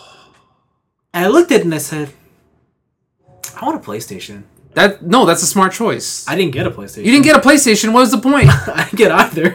And I looked at it and I said, "I want a PlayStation." That no, that's a smart choice. I didn't get a PlayStation. You didn't get a PlayStation. What was the point? I didn't get either.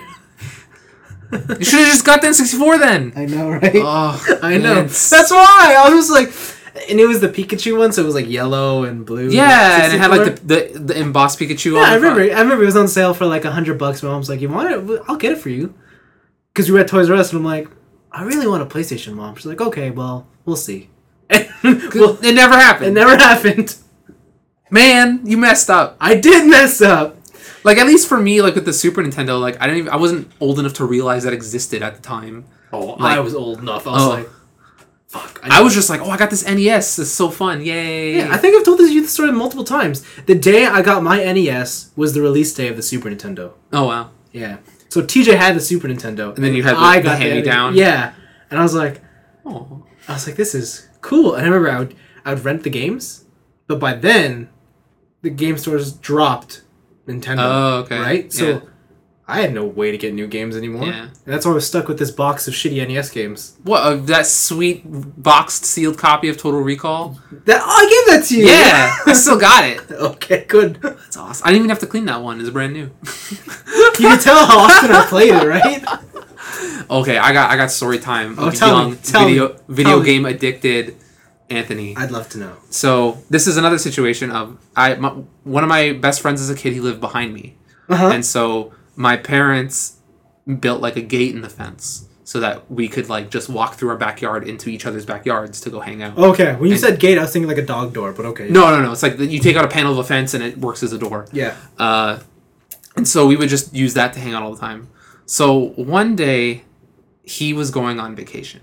You should have just got the N sixty-four then. I know, right? Oh, I know. man. That's why I was just like, and it was the Pikachu one, so it was like yellow and blue. Yeah, and it had like sixty-four. the, the, the embossed Pikachu Yeah, on I the front. remember. I remember it was on sale for like a hundred bucks. My mom's like, "You want it? I'll get it for you." Because we were at Toys R Us, and I'm like, "I really want a PlayStation, Mom." She's like, "Okay, well, we'll see." well, It never happened. it never happened. Man, you messed up. I did mess up. Like at least for me, like with the Super Nintendo, like I didn't even, I wasn't old enough to realize that existed at the time. Oh, Like- I was old enough. I was Oh. like, "Fuck!" I was just like, oh, I got this N E S. It's so fun. Yay. Yeah, I think I've told this youth story multiple times. The day I got my N E S was the release day of the Super Nintendo. Oh, wow. Yeah. So T J had the Super Nintendo, And then you had the- I the got hand-me-down? Yeah, and I was like, Oh. I was like, this is cool. And I remember I would I would rent the games, but by then, the game stores dropped Nintendo. Oh, okay. Right. So Yeah. I had no way to get new games anymore. Yeah. And that's why I was stuck with this box of shitty N E S games. What, uh, that sweet boxed sealed copy of Total Recall? That oh, I gave that to you! Yeah! I still got it. Okay, good. That's awesome. I didn't even have to clean that one. It's brand new. You can tell how often I played it, right? Okay, I got I got story time Oh, of tell young me, tell video me, video tell me. game addicted Anthony. I'd love to know. So this is another situation of I my, one of my best friends as a kid. He lived behind me, Uh-huh. and so my parents built like a gate in the fence so that we could like just walk through our backyard into each other's backyards to go hang out. Okay, when you And- said gate, I was thinking like a dog door, but okay. No, no, no. It's like you take out a panel of a fence and it works as a door. Yeah. Uh, and so we would just use that to hang out all the time. So one day, he was going on vacation,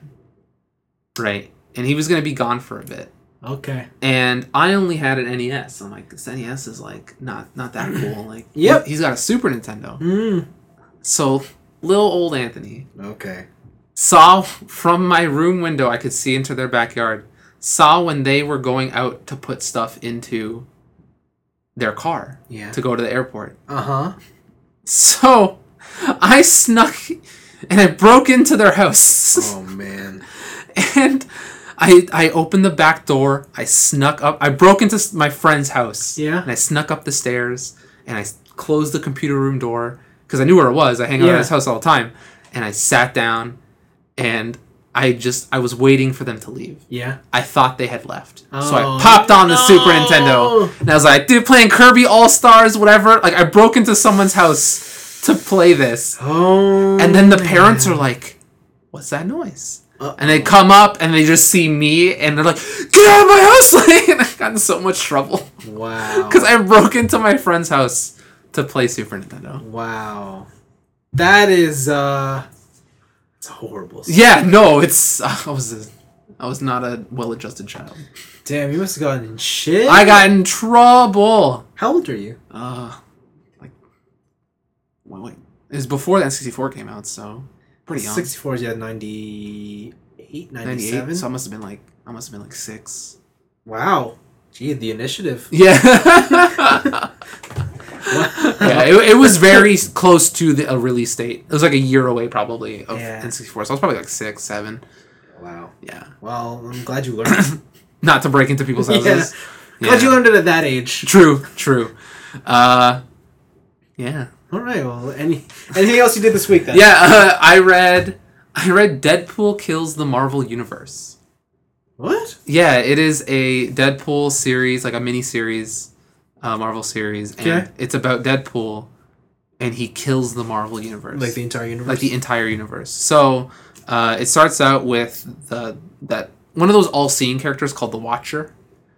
right? And he was going to be gone for a bit. Okay. And I only had an N E S. I'm like, this N E S is like not not that cool. Like, Yep. he- he's got a Super Nintendo. Mm. So little old Anthony Okay. saw from my room window, I could see into their backyard. Saw when they were going out to put stuff into their car Yeah. to go to the airport. Uh-huh. So I snuck and I broke into their house. Oh, man. And I I opened the back door. I snuck up. I broke into s- my friend's house. Yeah. And I snuck up the stairs and I s- closed the computer room door because I knew where it was. I hang out Yeah. at his house all the time. And I sat down and I just I was waiting for them to leave. Yeah. I thought they had left. So Oh, I popped on the no. Super Nintendo. And I was like, dude, playing Kirby All-Stars, whatever. Like, I broke into someone's house to play this. Oh. And then the parents are like, what's that noise? Uh-oh. And they come up and they just see me and they're like, get out of my house! Like, and I got in so much trouble. Wow. Because I broke into my friend's house to play Super Nintendo. Wow. That is, uh... It's a horrible story. Yeah, no, it's... Uh, I was a, I was not a well-adjusted child. Damn, you must have gotten in shit. I got in trouble. How old are you? Uh, like... Wait, wait. It was before the N sixty-four came out, so... Pretty young. sixty-four is, yeah, ninety-eight, ninety-seven? ninety-eight, so I must have been like... I must have been like six. Wow. Gee, the initiative. Yeah. Yeah, it, it was very close to the a release date. It was like a year away, probably, of Yeah. N sixty-four. So I was probably like six, seven. Wow. Yeah. Well, I'm glad you learned. Not to break into people's Yeah. houses. Glad Yeah. you learned it at that age. True, true. Uh, yeah. All right. Well, any anything else you did this week then? Yeah, uh, I read I read Deadpool Kills the Marvel Universe. What? Yeah, it is a Deadpool series, like a mini series, uh, Marvel series, and Okay. it's about Deadpool, and he kills the Marvel universe, Like the entire universe? like the entire universe. So uh, it starts out with the that one of those all-seeing characters called the Watcher.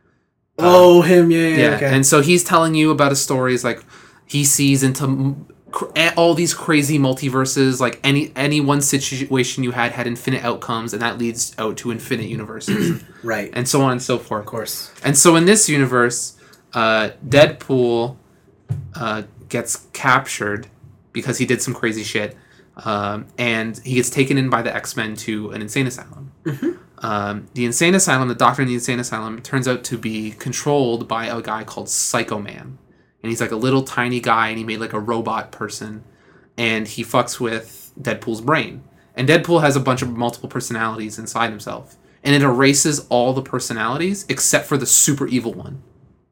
Oh, him. Yeah. Yeah. Yeah, Okay. and so he's telling you about his stories, like he sees into m- cr- a- all these crazy multiverses. Like any any one situation you had had infinite outcomes, and that leads out to infinite universes, right. and so on and so forth. Of course. And so in this universe, uh, Deadpool uh, gets captured because he did some crazy shit, um, and he gets taken in by the X-Men to an insane asylum. Mm-hmm. Um, the insane asylum, the doctor in the insane asylum, turns out to be controlled by a guy called Psycho Man. And he's like a little tiny guy, and he made like a robot person, and he fucks with Deadpool's brain. And Deadpool has a bunch of multiple personalities inside himself, and it erases all the personalities except for the super evil one.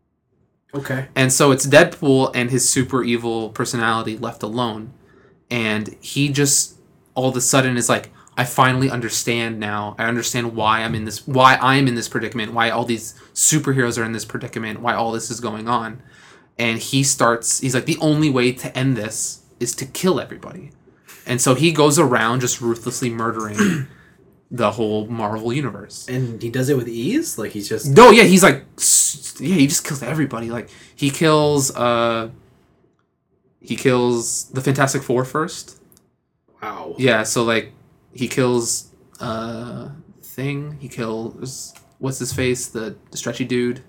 Okay. And so it's Deadpool and his super evil personality left alone, and he just all of a sudden is like, I finally understand now. I understand why I'm in this, why I'm in this predicament, why all these superheroes are in this predicament, why all this is going on. And he starts, he's like, the only way to end this is to kill everybody. And so he goes around just ruthlessly murdering the whole Marvel universe. And he does it with ease? Like he's just... No, yeah, he's like, s- yeah, he just kills everybody. Like, he kills, uh, he kills the Fantastic Four first. Wow. Yeah, so like, he kills, uh, Thing. He kills, what's his face? The, the stretchy dude.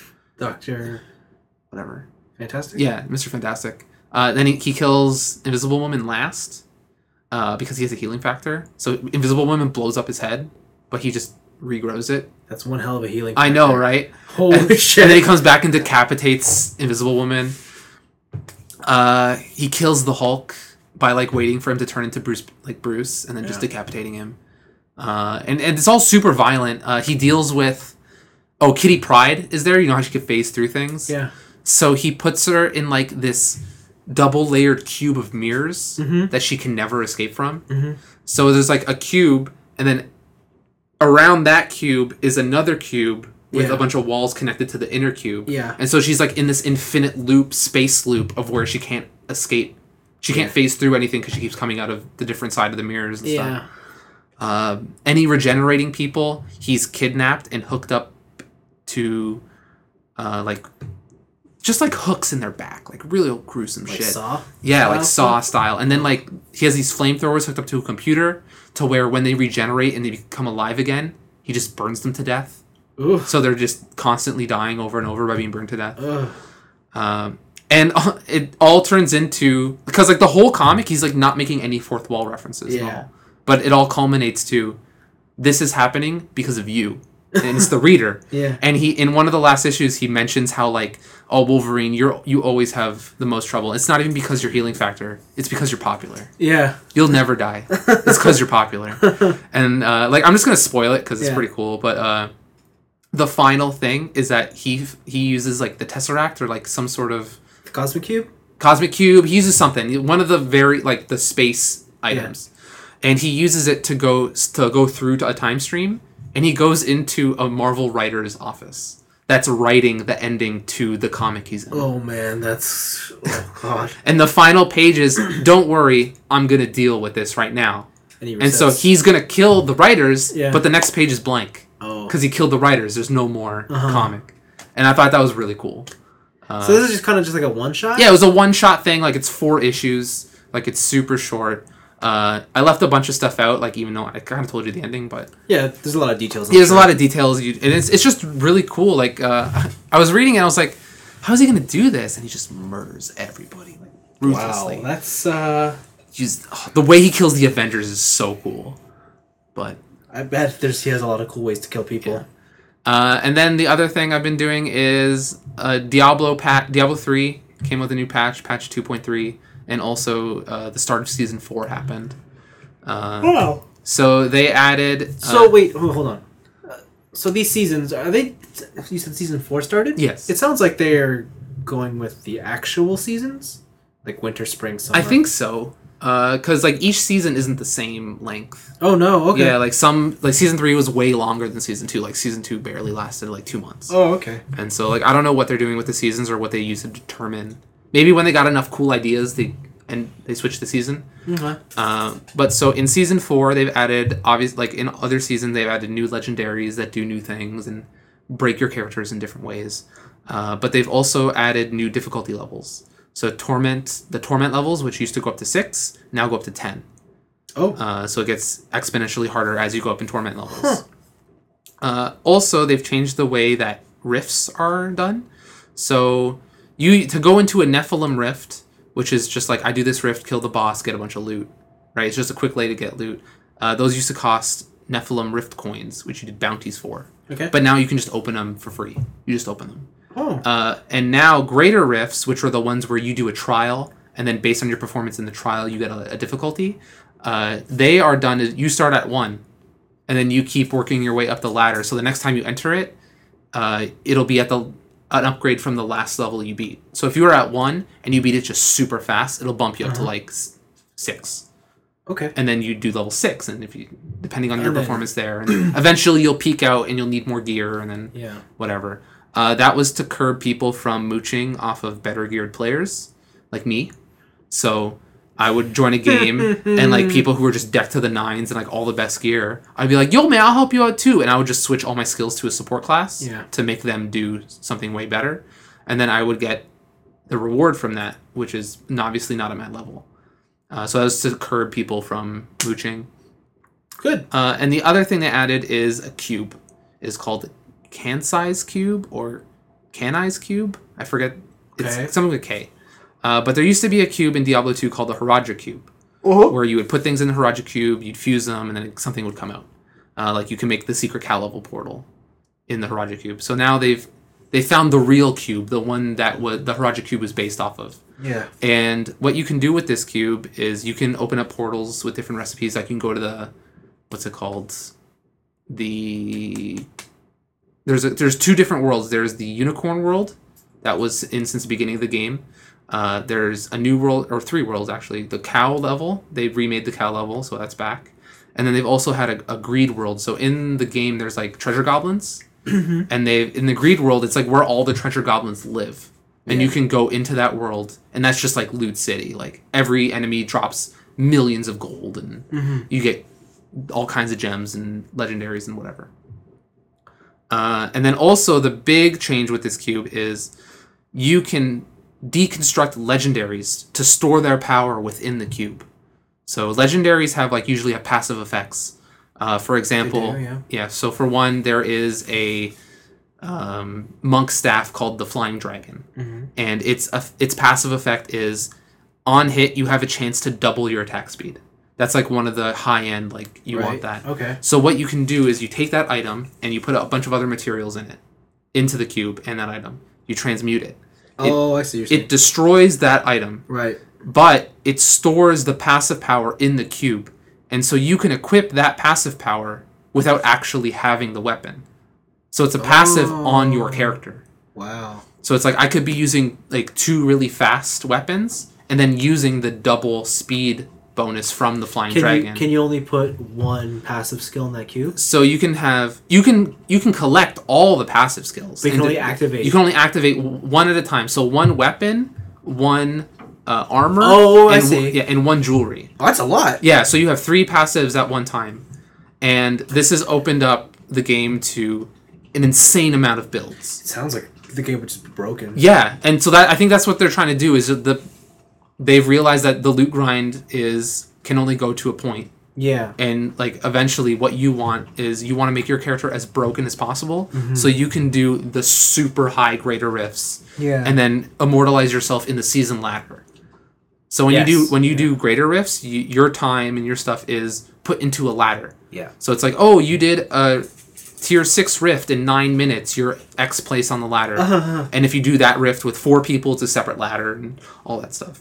Doctor Whatever. Fantastic? Yeah, Mister Fantastic. Uh, then he, he kills Invisible Woman last, uh, because he has a healing factor. So Invisible Woman blows up his head, but he just regrows it. That's one hell of a healing I know, factor. right? Holy and, shit. And then he comes back and decapitates Invisible Woman. Uh, he kills the Hulk by like waiting for him to turn into Bruce, like Bruce, and then just Yeah. decapitating him. Uh, and and it's all super violent. Uh, he deals with oh Kitty Pryde is there. You know how she could phase through things. Yeah. So he puts her in like this double layered cube of mirrors Mm-hmm. that she can never escape from. Mm-hmm. So there's like a cube, and then around that cube is another cube with Yeah. a bunch of walls connected to the inner cube. Yeah. And so she's like in this infinite loop, space loop of where she can't escape. She can't Yeah. phase through anything because she keeps coming out of the different side of the mirrors and Yeah. stuff. Uh, any regenerating people, he's kidnapped and hooked up to, uh, like, just like hooks in their back, like really gruesome Like shit. Saw. Yeah, Saw like Saw stuff? style. And then like he has these flamethrowers hooked up to a computer to where when they regenerate and they become alive again, he just burns them to death. Ooh. So they're just constantly dying over and over by being burned to death. Ugh. Um, and it all turns into because like the whole comic, he's like not making any fourth wall references at Yeah. all. But it all culminates to this is happening because of you. And it's the reader. Yeah. And he in one of the last issues he mentions how like, oh Wolverine, you're you always have the most trouble. It's not even because you're healing factor. It's because you're popular. Yeah. You'll never die. It's because you're popular. And uh, like I'm just gonna spoil it because it's Yeah. pretty cool. But uh, the final thing is that he he uses like the Tesseract or like some sort of The Cosmic Cube. Cosmic Cube. He uses something. One of the very like the space items, and he uses it to go to go through to a time stream. And he goes into a Marvel writer's office that's writing the ending to the comic he's in. Oh man, that's oh god. And the final page is, don't worry, I'm going to deal with this right now. And, he And so resets. he's going to kill the writers, Yeah. but the next page is blank. Oh. Because he killed the writers. There's no more Uh-huh. comic. And I thought that was really cool. Uh, So this is just kind of just like a one shot. yeah, it was a one-shot thing. Like, it's four issues. Like, it's super short. Uh, I left a bunch of stuff out, like, even though I kind of told you the ending, but... Yeah, there's a lot of details. Yeah, there's a lot of details, you, and it's it's just really cool. Like uh, I was reading it, and I was like, "How is he gonna do this?" And he just murders everybody like ruthlessly. Wow, that's uh. Just oh, the way he kills the Avengers is so cool. But I bet there's he has a lot of cool ways to kill people. uh, and then the other thing I've been doing is uh, Diablo pat Diablo three came with a new patch, patch two point three, and also uh, the start of season four happened. Uh, Wow. So they added. So uh, wait, hold hold on. Uh, so these seasons are they? You said season four started. Yes. It sounds like they're going with the actual seasons, like winter, spring, summer. I think so. Because like each season isn't the same length. Oh no. Okay. Yeah, like some like season three was way longer than season two. Like season two barely lasted like two months. Oh okay. And so like I don't know what they're doing with the seasons or what they use to determine. Maybe when they got enough cool ideas, they and they switched the season. Mm-hmm. Um, but so in season four, they've added obvious like in other seasons they've added new legendaries that do new things and break your characters in different ways. Uh, but they've also added new difficulty levels. So torment the torment levels, which used to go up to six, now go up to ten. Oh. Uh, so it gets exponentially harder as you go up in torment levels. Huh. Uh, also, they've changed the way that rifts are done. So you to go into a Nephilim rift, which is just like I do this rift, kill the boss, get a bunch of loot. Right? It's just a quick way to get loot. Uh, those used to cost Nephilim rift coins, which you did bounties for. Okay. But now you can just open them for free. You just open them. Oh. Uh, and now greater rifts, which are the ones where you do a trial, and then based on your performance in the trial, you get a, a difficulty. Uh, they are done. You start at one, and then you keep working your way up the ladder. So the next time you enter it, uh, it'll be at the an upgrade from the last level you beat. So if you were at one and you beat it just super fast, it'll bump you up uh-huh. to like s- six. Okay. And then you do level six, and if you depending on your And then- performance there, and eventually you'll peak out and you'll need more gear, and then Yeah. whatever. Uh, that was to curb people from mooching off of better geared players like me. So I would join a game and like people who were just decked to the nines and like all the best gear, I'd be like, yo man, I'll help you out too. And I would just switch all my skills to a support class Yeah. to make them do something way better. And then I would get the reward from that, which is obviously not at my level. Uh, so that was to curb people from mooching. Good. Uh, and the other thing they added is a cube. It's called Kansai's Cube or Kanai's Cube. I forget. It's Okay. something with K. Uh, but there used to be a cube in Diablo two called the Haraja Cube, Oh. where you would put things in the Haraja Cube, you'd fuse them, and then something would come out. Uh, like you can make the secret Cal level portal in the Haraja Cube. So now they've they found the real cube, the one that was the Haraja cube was based off of. Yeah. And what you can do with this cube is you can open up portals with different recipes. Like you can go to the, what's it called? The there's a, there's two different worlds. There's the unicorn world that was in since the beginning of the game. Uh, there's a new world, or three worlds actually. The cow level, they've remade the cow level, so that's back. And then they've also had a, a greed world. So in the game, there's like treasure goblins, and they in the greed world, it's like where all the treasure goblins live, and yeah. you can go into that world, and that's just like Loot City. Like every enemy drops millions of gold, and mm-hmm. you get all kinds of gems and legendaries and whatever. Uh, and then also the big change with this cube is you can deconstruct legendaries to store their power within the cube. So legendaries have like usually have passive effects. Uh, for example, do, yeah. yeah. So for one, there is a um, monk staff called the Flying Dragon, mm-hmm. and its a, its passive effect is on hit you have a chance to double your attack speed. That's like one of the high end, like you right. want that. Okay. So what you can do is you take that item and you put a bunch of other materials in it, into the cube and that item. You transmute it. Oh, it, I see. What you're saying. It destroys that item. Right. But it stores the passive power in the cube. And so you can equip that passive power without actually having the weapon. So it's a passive oh. on your character. Wow. So it's like I could be using like two really fast weapons and then using the double speed bonus from the Flying can Dragon. You, can you only put one passive skill in that cube? So you can have you can you can collect all the passive skills. But you can only activate. You can only activate one at a time. So one weapon, one uh, armor. Oh, and, I see. Yeah, and one jewelry. Oh, that's a lot. Yeah, so you have three passives at one time, and this has opened up the game to an insane amount of builds. It sounds like the game would just be broken. Yeah, and so that I think that's what they're trying to do is the. They've realized that the loot grind is can only go to a point. Yeah. And like eventually what you want is you want to make your character as broken as possible mm-hmm. so you can do the super high greater rifts. Yeah. And then immortalize yourself in the season ladder. So when yes. you do when you yeah. do greater rifts, you, your time and your stuff is put into a ladder. Yeah. So it's like, "Oh, you did a tier six rift in nine minutes, you're X place on the ladder." Uh-huh. And if you do that rift with four people, it's a separate ladder and all that stuff.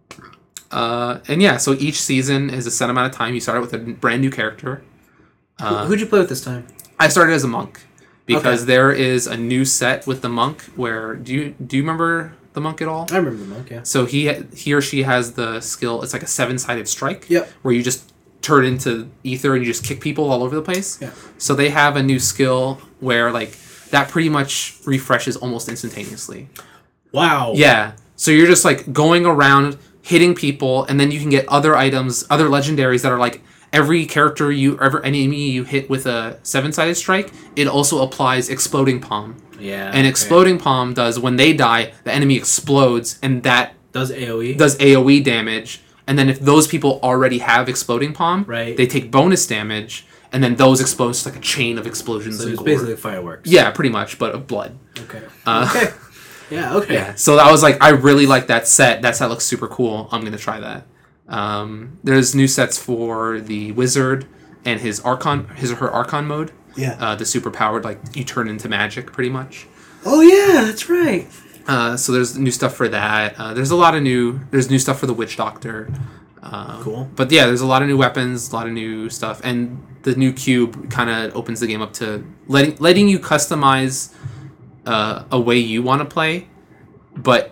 Uh, and yeah, so each season is a set amount of time. You start out with a brand new character. Uh, Who'd you play with this time? I started as a monk because okay. there is a new set with the monk. Where do you do you remember the monk at all? I remember the monk. Yeah. So he he or she has the skill. It's like a seven sided strike. Yep. Where you just turn into ether and you just kick people all over the place. Yeah. So they have a new skill where like that pretty much refreshes almost instantaneously. Wow. Yeah. So you're just like going around hitting people, and then you can get other items, other legendaries that are like every character you, every enemy you hit with a seven-sided strike, it also applies Exploding Palm. Yeah. And Exploding okay. Palm does, when they die, the enemy explodes, and that does AoE? Does AoE damage. And then if those people already have Exploding Palm, right. they take bonus damage, and then those explode. It's like a chain of explosions. So it's gore. basically fireworks. Yeah, pretty much, but of blood. Okay. Uh, okay. Yeah, okay. Yeah, so I was like, I really like that set. That set looks super cool. I'm going to try that. Um, there's new sets for the wizard and his Archon, his or her Archon mode. Yeah. Uh, the super powered, like, you turn into magic, pretty much. Oh, yeah, that's right. Uh, so there's new stuff for that. Uh, there's a lot of new, there's new stuff for the Witch Doctor. Um, cool. But yeah, there's a lot of new weapons, a lot of new stuff. And the new cube kind of opens the game up to letting letting you customize Uh, a way you want to play, but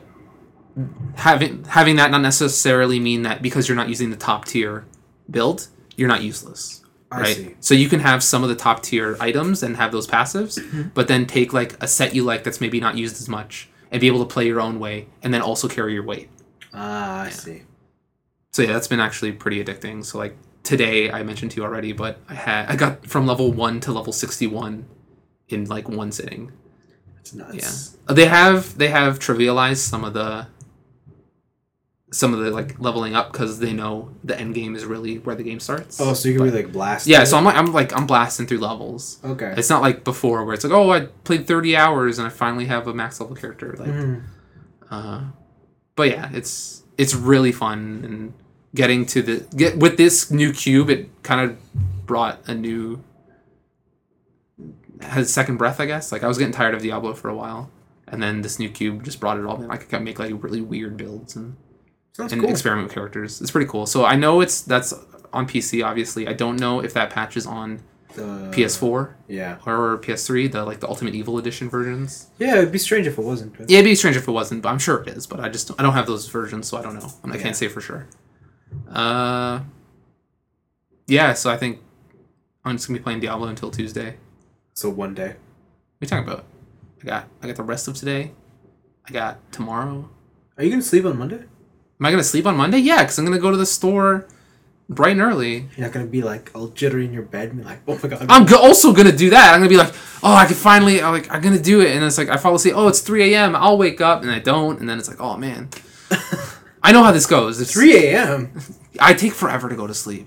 having having that not necessarily mean that because you're not using the top tier build, you're not useless, I right? See. So you can have some of the top tier items and have those passives, mm-hmm. but then take like a set you like that's maybe not used as much and be able to play your own way, and then also carry your weight. Ah, I yeah. see. So yeah, that's been actually pretty addicting. So like today, I mentioned to you already, but I had I got from level one to level sixty-one in like one sitting. Nuts. Yeah, they have they have trivialized some of the some of the like leveling up because they know the end game is really where the game starts. Oh, so you can but, be like blasting. Yeah, so I'm like I'm like I'm blasting through levels. Okay. It's not like before where it's like, oh, I played thirty hours and I finally have a max level character. Like, mm. uh, but yeah, it's it's really fun and getting to the get with this new cube. It kind of brought a new. Has second breath, I guess. Like I was getting tired of Diablo for a while, And then this new cube just brought it all in. Like, I can make like really weird builds and, Sounds and cool. experiment with characters. It's pretty cool. So I know it's that's on P C, obviously. I don't know if that patch is on Uh, P S four Yeah. or P S three, the like the Ultimate Evil Edition versions. Yeah, it'd be strange if it wasn't. But... Yeah, it'd be strange if it wasn't, but I'm sure it is. But I just I don't have those versions, so I don't know. I Yeah. can't say for sure. Uh, yeah. So I think I'm just gonna be playing Diablo until Tuesday. So one day. What are you talking about? I got I got the rest of today. I got tomorrow. Are you gonna sleep on Monday? Am I gonna sleep on Monday? Yeah, because I'm gonna go to the store bright and early. You're not gonna be like all jittery in your bed and be like, oh my god. I'm go- also gonna do that. I'm gonna be like, oh, I can finally, I'm like, I'm gonna do it, and it's like I fall asleep. Oh, it's three a.m. I'll wake up, and I don't, and then it's like, oh man. I know how this goes. It's three a.m. I take forever to go to sleep.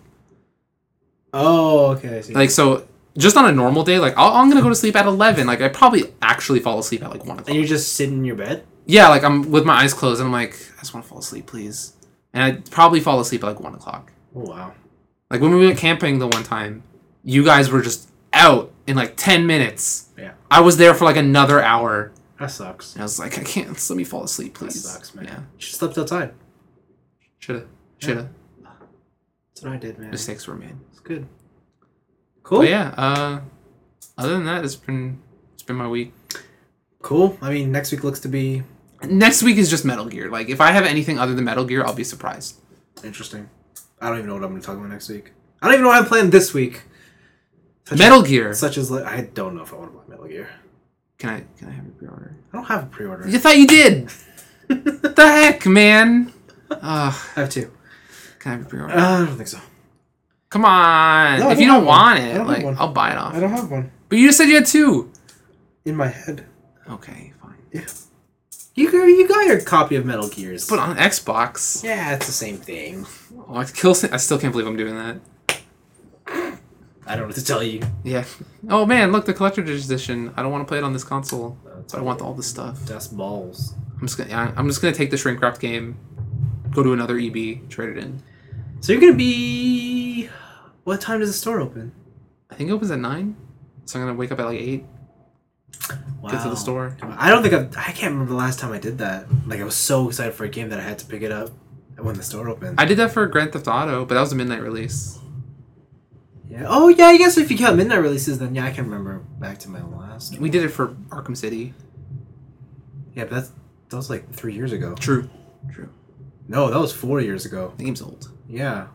Oh, okay. I see. Like so, just on a normal day, like I'll, I'm gonna go to sleep at eleven. Like I probably actually fall asleep at like one o'clock. And you're just sitting in your bed? Yeah, like I'm with my eyes closed, and I'm like, I just want to fall asleep, please. And I probably fall asleep at like one o'clock. Oh wow. Like when we went camping the one time, you guys were just out in like ten minutes. Yeah. I was there for like another hour. That sucks. And I was like, I can't. Just let me fall asleep, please. That sucks, man. Yeah. You should have slept outside. Shoulda. Shoulda. That's what I did, man. Mistakes were made. It's good. Cool. But yeah. Uh, other than that, it's been it's been my week. Cool. I mean, next week looks to be Next week is just Metal Gear. Like if I have anything other than Metal Gear, I'll be surprised. interesting. I don't even know what I'm going to talk about next week. I don't even know what I'm playing this week. Such Metal as, Gear. Such as like, I don't know if I want to play Metal Gear. Can I can I have a pre-order? I don't have a pre-order. You thought you did. What the heck, man? Ugh. I have two. Can I have a pre-order? Uh, I don't think so. Come on. No, I if don't you don't have one. want I it, don't have like one. I'll buy it off. I don't have one. But you just said you had two. In my head. Okay, fine. Yeah. You got, you got your copy of Metal Gears. But on Xbox. Yeah, it's the same thing. Oh, I kill. I still can't believe I'm doing that. I don't know what to tell you. Yeah. Oh man, look, the collector's edition. I don't want to play it on this console, but I want all the stuff. That's balls. I'm just gonna. Yeah, I'm just gonna take the shrink wrapped game, go to another E B, trade it in. So you're gonna be. What time does the store open? I think it opens at nine, so I'm gonna wake up at like eight. Wow. Get to the store. I don't think I've, I can't remember the last time I did that. Like I was so excited for a game that I had to pick it up when the store opened. I did that for Grand Theft Auto, but that was a midnight release. Yeah. Oh yeah. I guess if you count midnight releases, then yeah, I can remember back to my last. We did it for Arkham City. Yeah, but that's that was like three years ago. True. True. No, that was four years ago. The game's old. Yeah.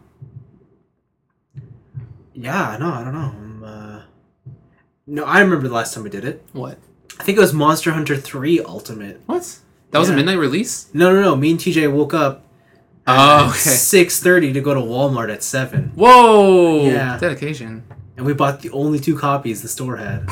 Yeah. No, I don't know. I'm, uh... No, I remember the last time we did it. What? I think it was Monster Hunter three Ultimate. What? That was Yeah. a midnight release? No, no, no. Me and T J woke up Oh, at okay. six thirty to go to Walmart at seven, Whoa! Yeah. Dedication. and we bought the only two copies the store had.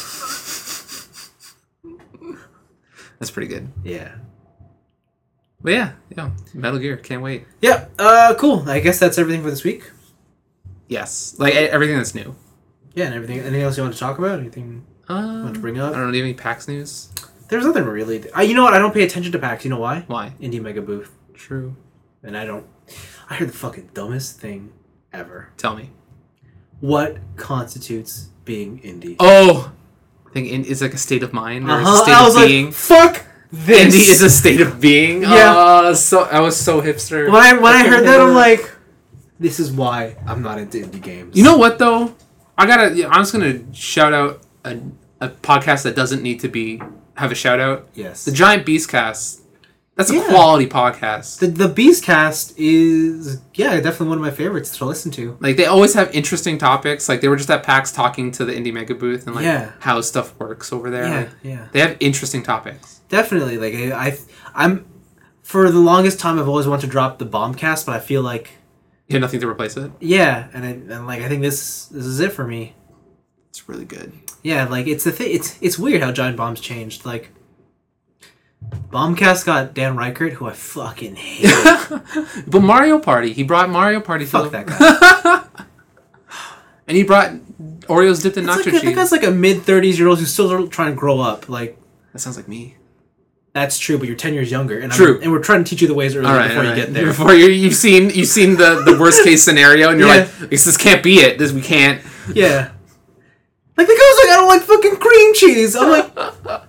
That's pretty good. Yeah. But yeah, yeah. Metal Gear. Can't wait. Yeah. Uh, cool. I guess that's everything for this week. Yes. Like, e- everything that's new. Yeah, and everything. Anything else you want to talk about? Anything you Um, want to bring I up? don't know. Do you have any PAX news? There's nothing really. I, you know what? I don't pay attention to PAX. You know why? Why? Indie Mega Booth. True. And I don't. I heard the fucking dumbest thing ever. Tell me. What constitutes being indie? Oh! I think in, it's like a state of mind, or it's a Uh-huh. state I of was like, being. fuck this. Indie is a state of being? Yeah. Oh, so, I was so hipster. When I when I, couldn't heard that, remember. I'm like, this is why I'm not into indie games. You know what, though? I gotta. yeah, I'm just gonna shout out a, a podcast that doesn't need to be have a shout out. Yes. The Giant Beast Cast. That's a Yeah. quality podcast. The the Beastcast is yeah definitely one of my favorites to listen to. Like, they always have interesting topics. Like, they were just at PAX talking to the Indie Mega Booth and, like, Yeah. how stuff works over there. Yeah, Like, yeah, they have interesting topics. definitely. Like I, I I'm for the longest time I've always wanted to drop the Bombcast, but I feel like You have nothing to replace it. yeah, and I, and like I think this this is it for me. It's really good. Yeah, like it's the thing. It's it's weird how Giant Bomb's changed. Like Bombcast got Dan Reichert, who I fucking hate. But Mario Party, he brought Mario Party. Fuck to that guy. And he brought Oreos dipped in It's nacho like a, that cheese. guy's like a mid thirties year old who's still trying to grow up. Like That sounds like me. that's true, but you're ten years younger, and True. I'm, and we're trying to teach you the ways early All right, before all you right. get there. Before you, you've seen you've seen the, the worst case scenario, and you're Yeah. like, this, this can't be it. This we can't. Yeah. Like the guy's like, I don't like fucking cream cheese. I'm like,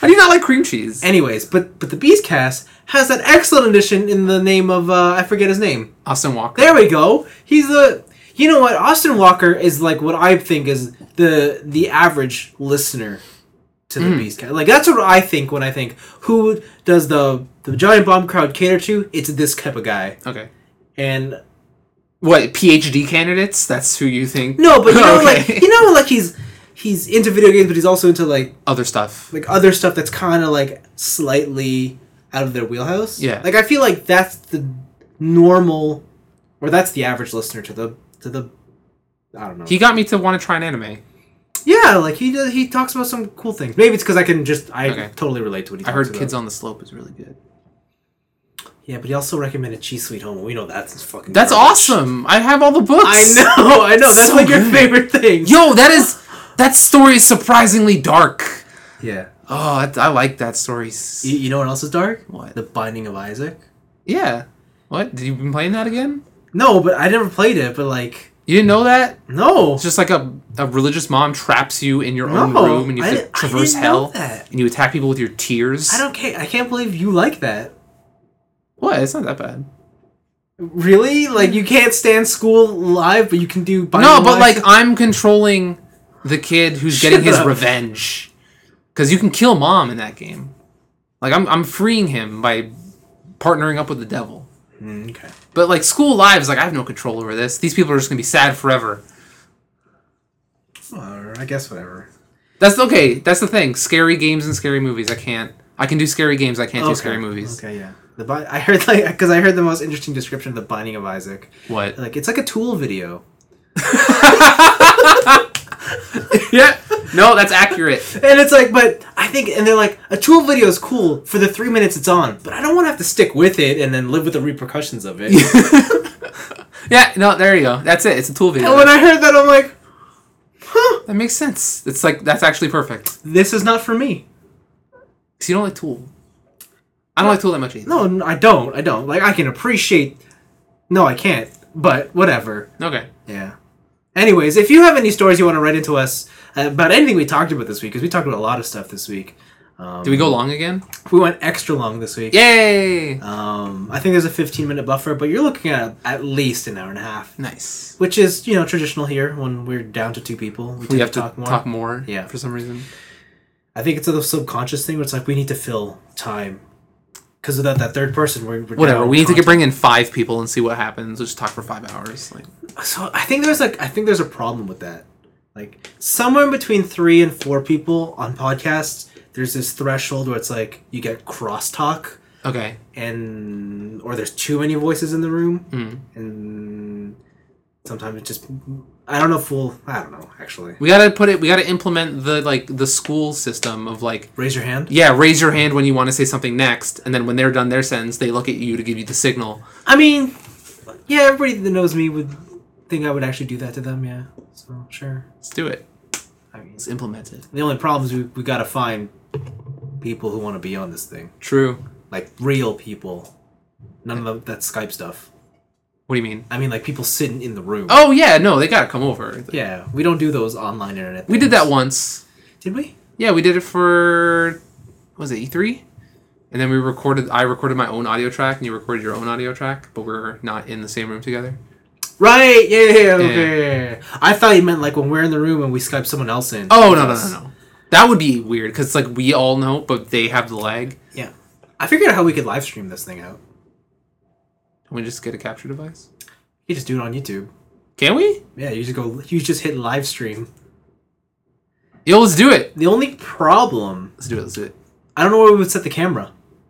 How do you not like cream cheese? Anyways, but but the Beastcast has that excellent addition in the name of uh, I forget his name. Austin Walker. There we go. He's the. You know what? Austin Walker is like what I think is the the average listener to the mm. Beastcast. Like that's what I think when I think who does the the Giant Bomb crowd cater to? It's this type of guy. Okay. And what PhD candidates? That's who you think? No, but you know, okay. like you know, like he's he's into video games, but he's also into like other stuff, like other stuff that's kind of like slightly out of their wheelhouse. Yeah. Like I feel like that's the normal, or that's the average listener to the to the. I don't know. He got me to want to try an anime. Yeah, like he does, he talks about some cool things. Maybe it's because I can just I okay. totally relate to what he. I talks heard about. Kids on the Slope is really good. Yeah, but he also recommended Cheese Sweet Home. We know that's fucking. That's garbage. awesome. I have all the books. I know, I know. That's so like good. Your favorite thing. Yo, that is that story is surprisingly dark. Yeah. Oh, I, I like that story. You, you know what else is dark? What? The Binding of Isaac. Yeah. What? Did you been playing that again? No, but I never played it. But like. You didn't know that? No. It's just like a, a religious mom traps you in your no, own room and you have to I, traverse I hell. Know that. And you attack people with your tears. I don't care. I can't believe you like that. What? It's not that bad. Really? Like you can't stand school live, but you can do. No, but like I'm controlling the kid who's getting his revenge, because you can kill mom in that game. Like I'm I'm freeing him by partnering up with the devil. Mm, okay. But like school live is like I have no control over this. These people are just gonna be sad forever. Well, I guess whatever. That's okay. That's the thing. Scary games and scary movies. I can't. I can do scary games. I can't okay. do scary movies. Okay, yeah. The bi- I heard like because I heard the most interesting description of the Binding of Isaac. What? Like it's like a Tool video. Yeah. No, that's accurate. And it's like, but I think, and they're like, a Tool video is cool for the three minutes it's on, but I don't want to have to stick with it and then live with the repercussions of it. Yeah. No, there you go. That's it. It's a Tool video. And when I heard that, I'm like, huh? That makes sense. It's like that's actually perfect. This is not for me. Because you don't like Tool. I don't like Tool that much either. No, I don't. I don't. Like, I can appreciate... No, I can't. But, whatever. Okay. Yeah. Anyways, if you have any stories you want to write into us about anything we talked about this week, because we talked about a lot of stuff this week. Um, Did we go long again? We went extra long this week. Yay! Um, I think there's a fifteen-minute buffer, but you're looking at at least an hour and a half. Nice. Which is, you know, traditional here when we're down to two people. We, we have to talk more. talk more. Yeah. For some reason. I think it's a subconscious thing where it's like we need to fill time. Because without that third person, we're, we're whatever. We need content. to bring in five people and see what happens. We'll just talk for five hours. Like, so I think there's like I think there's a problem with that. Like somewhere between three and four people on podcasts, there's this threshold where it's like you get crosstalk. Okay. And or there's too many voices in the room, mm. and sometimes it just I don't know if we'll I don't know actually. We gotta put it. We gotta implement the like the school system of like raise your hand. Yeah, raise your hand when you want to say something next, and then when they're done their sentence, they look at you to give you the signal. I mean, yeah, everybody that knows me would think I would actually do that to them. Yeah, so sure, let's do it. I mean, let's implement it. The only problem is we we gotta find people who want to be on this thing. True. Like real people. None of that Skype stuff. What do you mean? I mean, like, people sitting in the room. Oh, yeah, no, they gotta come over. Yeah, we don't do those online internet things. We did that once. Did we? Yeah, we did it for, what was it, E three? And then we recorded, I recorded my own audio track, and you recorded your own audio track, but we're not in the same room together. Right, yeah, yeah, okay. Yeah. I thought you meant, like, when we're in the room and we Skype someone else in. Oh, no, no, no, no. That would be weird, because, like, we all know, but they have the lag. Yeah. I figured out how we could live stream this thing out. Can we just get a capture device? You just do it on YouTube. Can we? Yeah, you just go. You just hit live stream. Yo, let's do it. The only problem. Let's do it. Let's do it. I don't know where we would set the camera.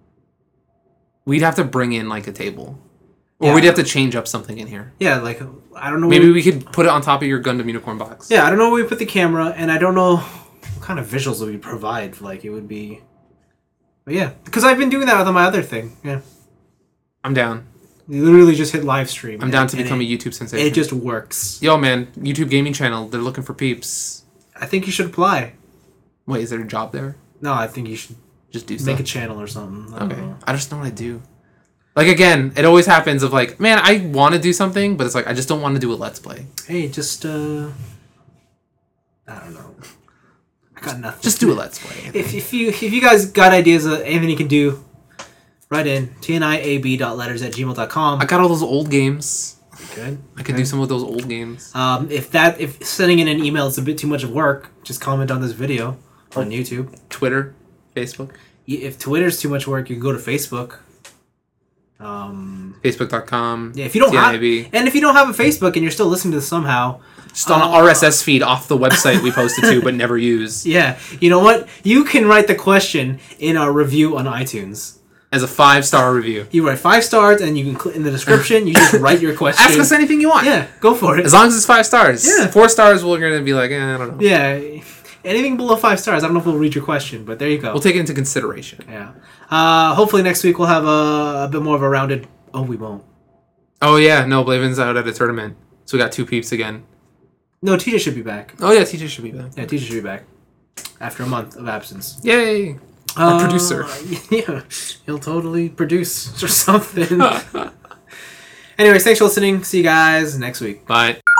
We'd have to bring in like a table, or yeah. we'd have to change up something in here. Yeah, like I don't know. Maybe we could put it on top of your Gundam Unicorn box. Yeah, I don't know where we put the camera, and I don't know what kind of visuals we would provide. Like it would be. But yeah, because I've been doing that with my other thing. Yeah. I'm down. You literally just hit live stream. I'm down to become it, a YouTube sensation. It just works. Yo, man, YouTube gaming channel. They're looking for peeps. I think you should apply. Wait, is there a job there? No, I think you should just do make stuff. a channel or something. I okay, know. I just know what I do. Like again, it always happens of like, man, I want to do something, but it's like I just don't want to do a let's play. Hey, just uh, I don't know. I got nothing. Just do a let's play. If, if you if you guys got ideas of anything you can do, write in tniab dot letters at gmail dot com. I got all those old games. Good. I could Okay. do some of those old games. Um, if that if sending in an email is a bit too much of work, just comment on this video on YouTube. Twitter, Facebook, Y- If Twitter's too much work, you can go to Facebook. Um, Facebook dot com. yeah, if you don't T N I have, B. and if you don't have a Facebook and you're still listening to this somehow, Just on uh, an R S S feed off the website we posted to but never use. yeah, you know what? You can write the question in our review on iTunes. As a five star review. You write five stars, and you can click in the description. You just write your question. Ask us anything you want. Yeah, go for it. As long as it's five stars. Yeah. Four stars, we're going to be like, eh, I don't know. Yeah, anything below five stars. I don't know if we'll read your question, but there you go. We'll take it into consideration. Yeah. Uh, hopefully next week we'll have a, a bit more of a rounded. Oh, we won't. Oh, yeah. No, Blaven's out at a tournament. So we got two peeps again. No, T J should be back. Oh, yeah. T J should be back. Yeah, T J should be back after a month of absence. Yay. Our Uh, producer. Yeah, he'll totally produce or something. Anyways, thanks for listening. See you guys next week. Bye.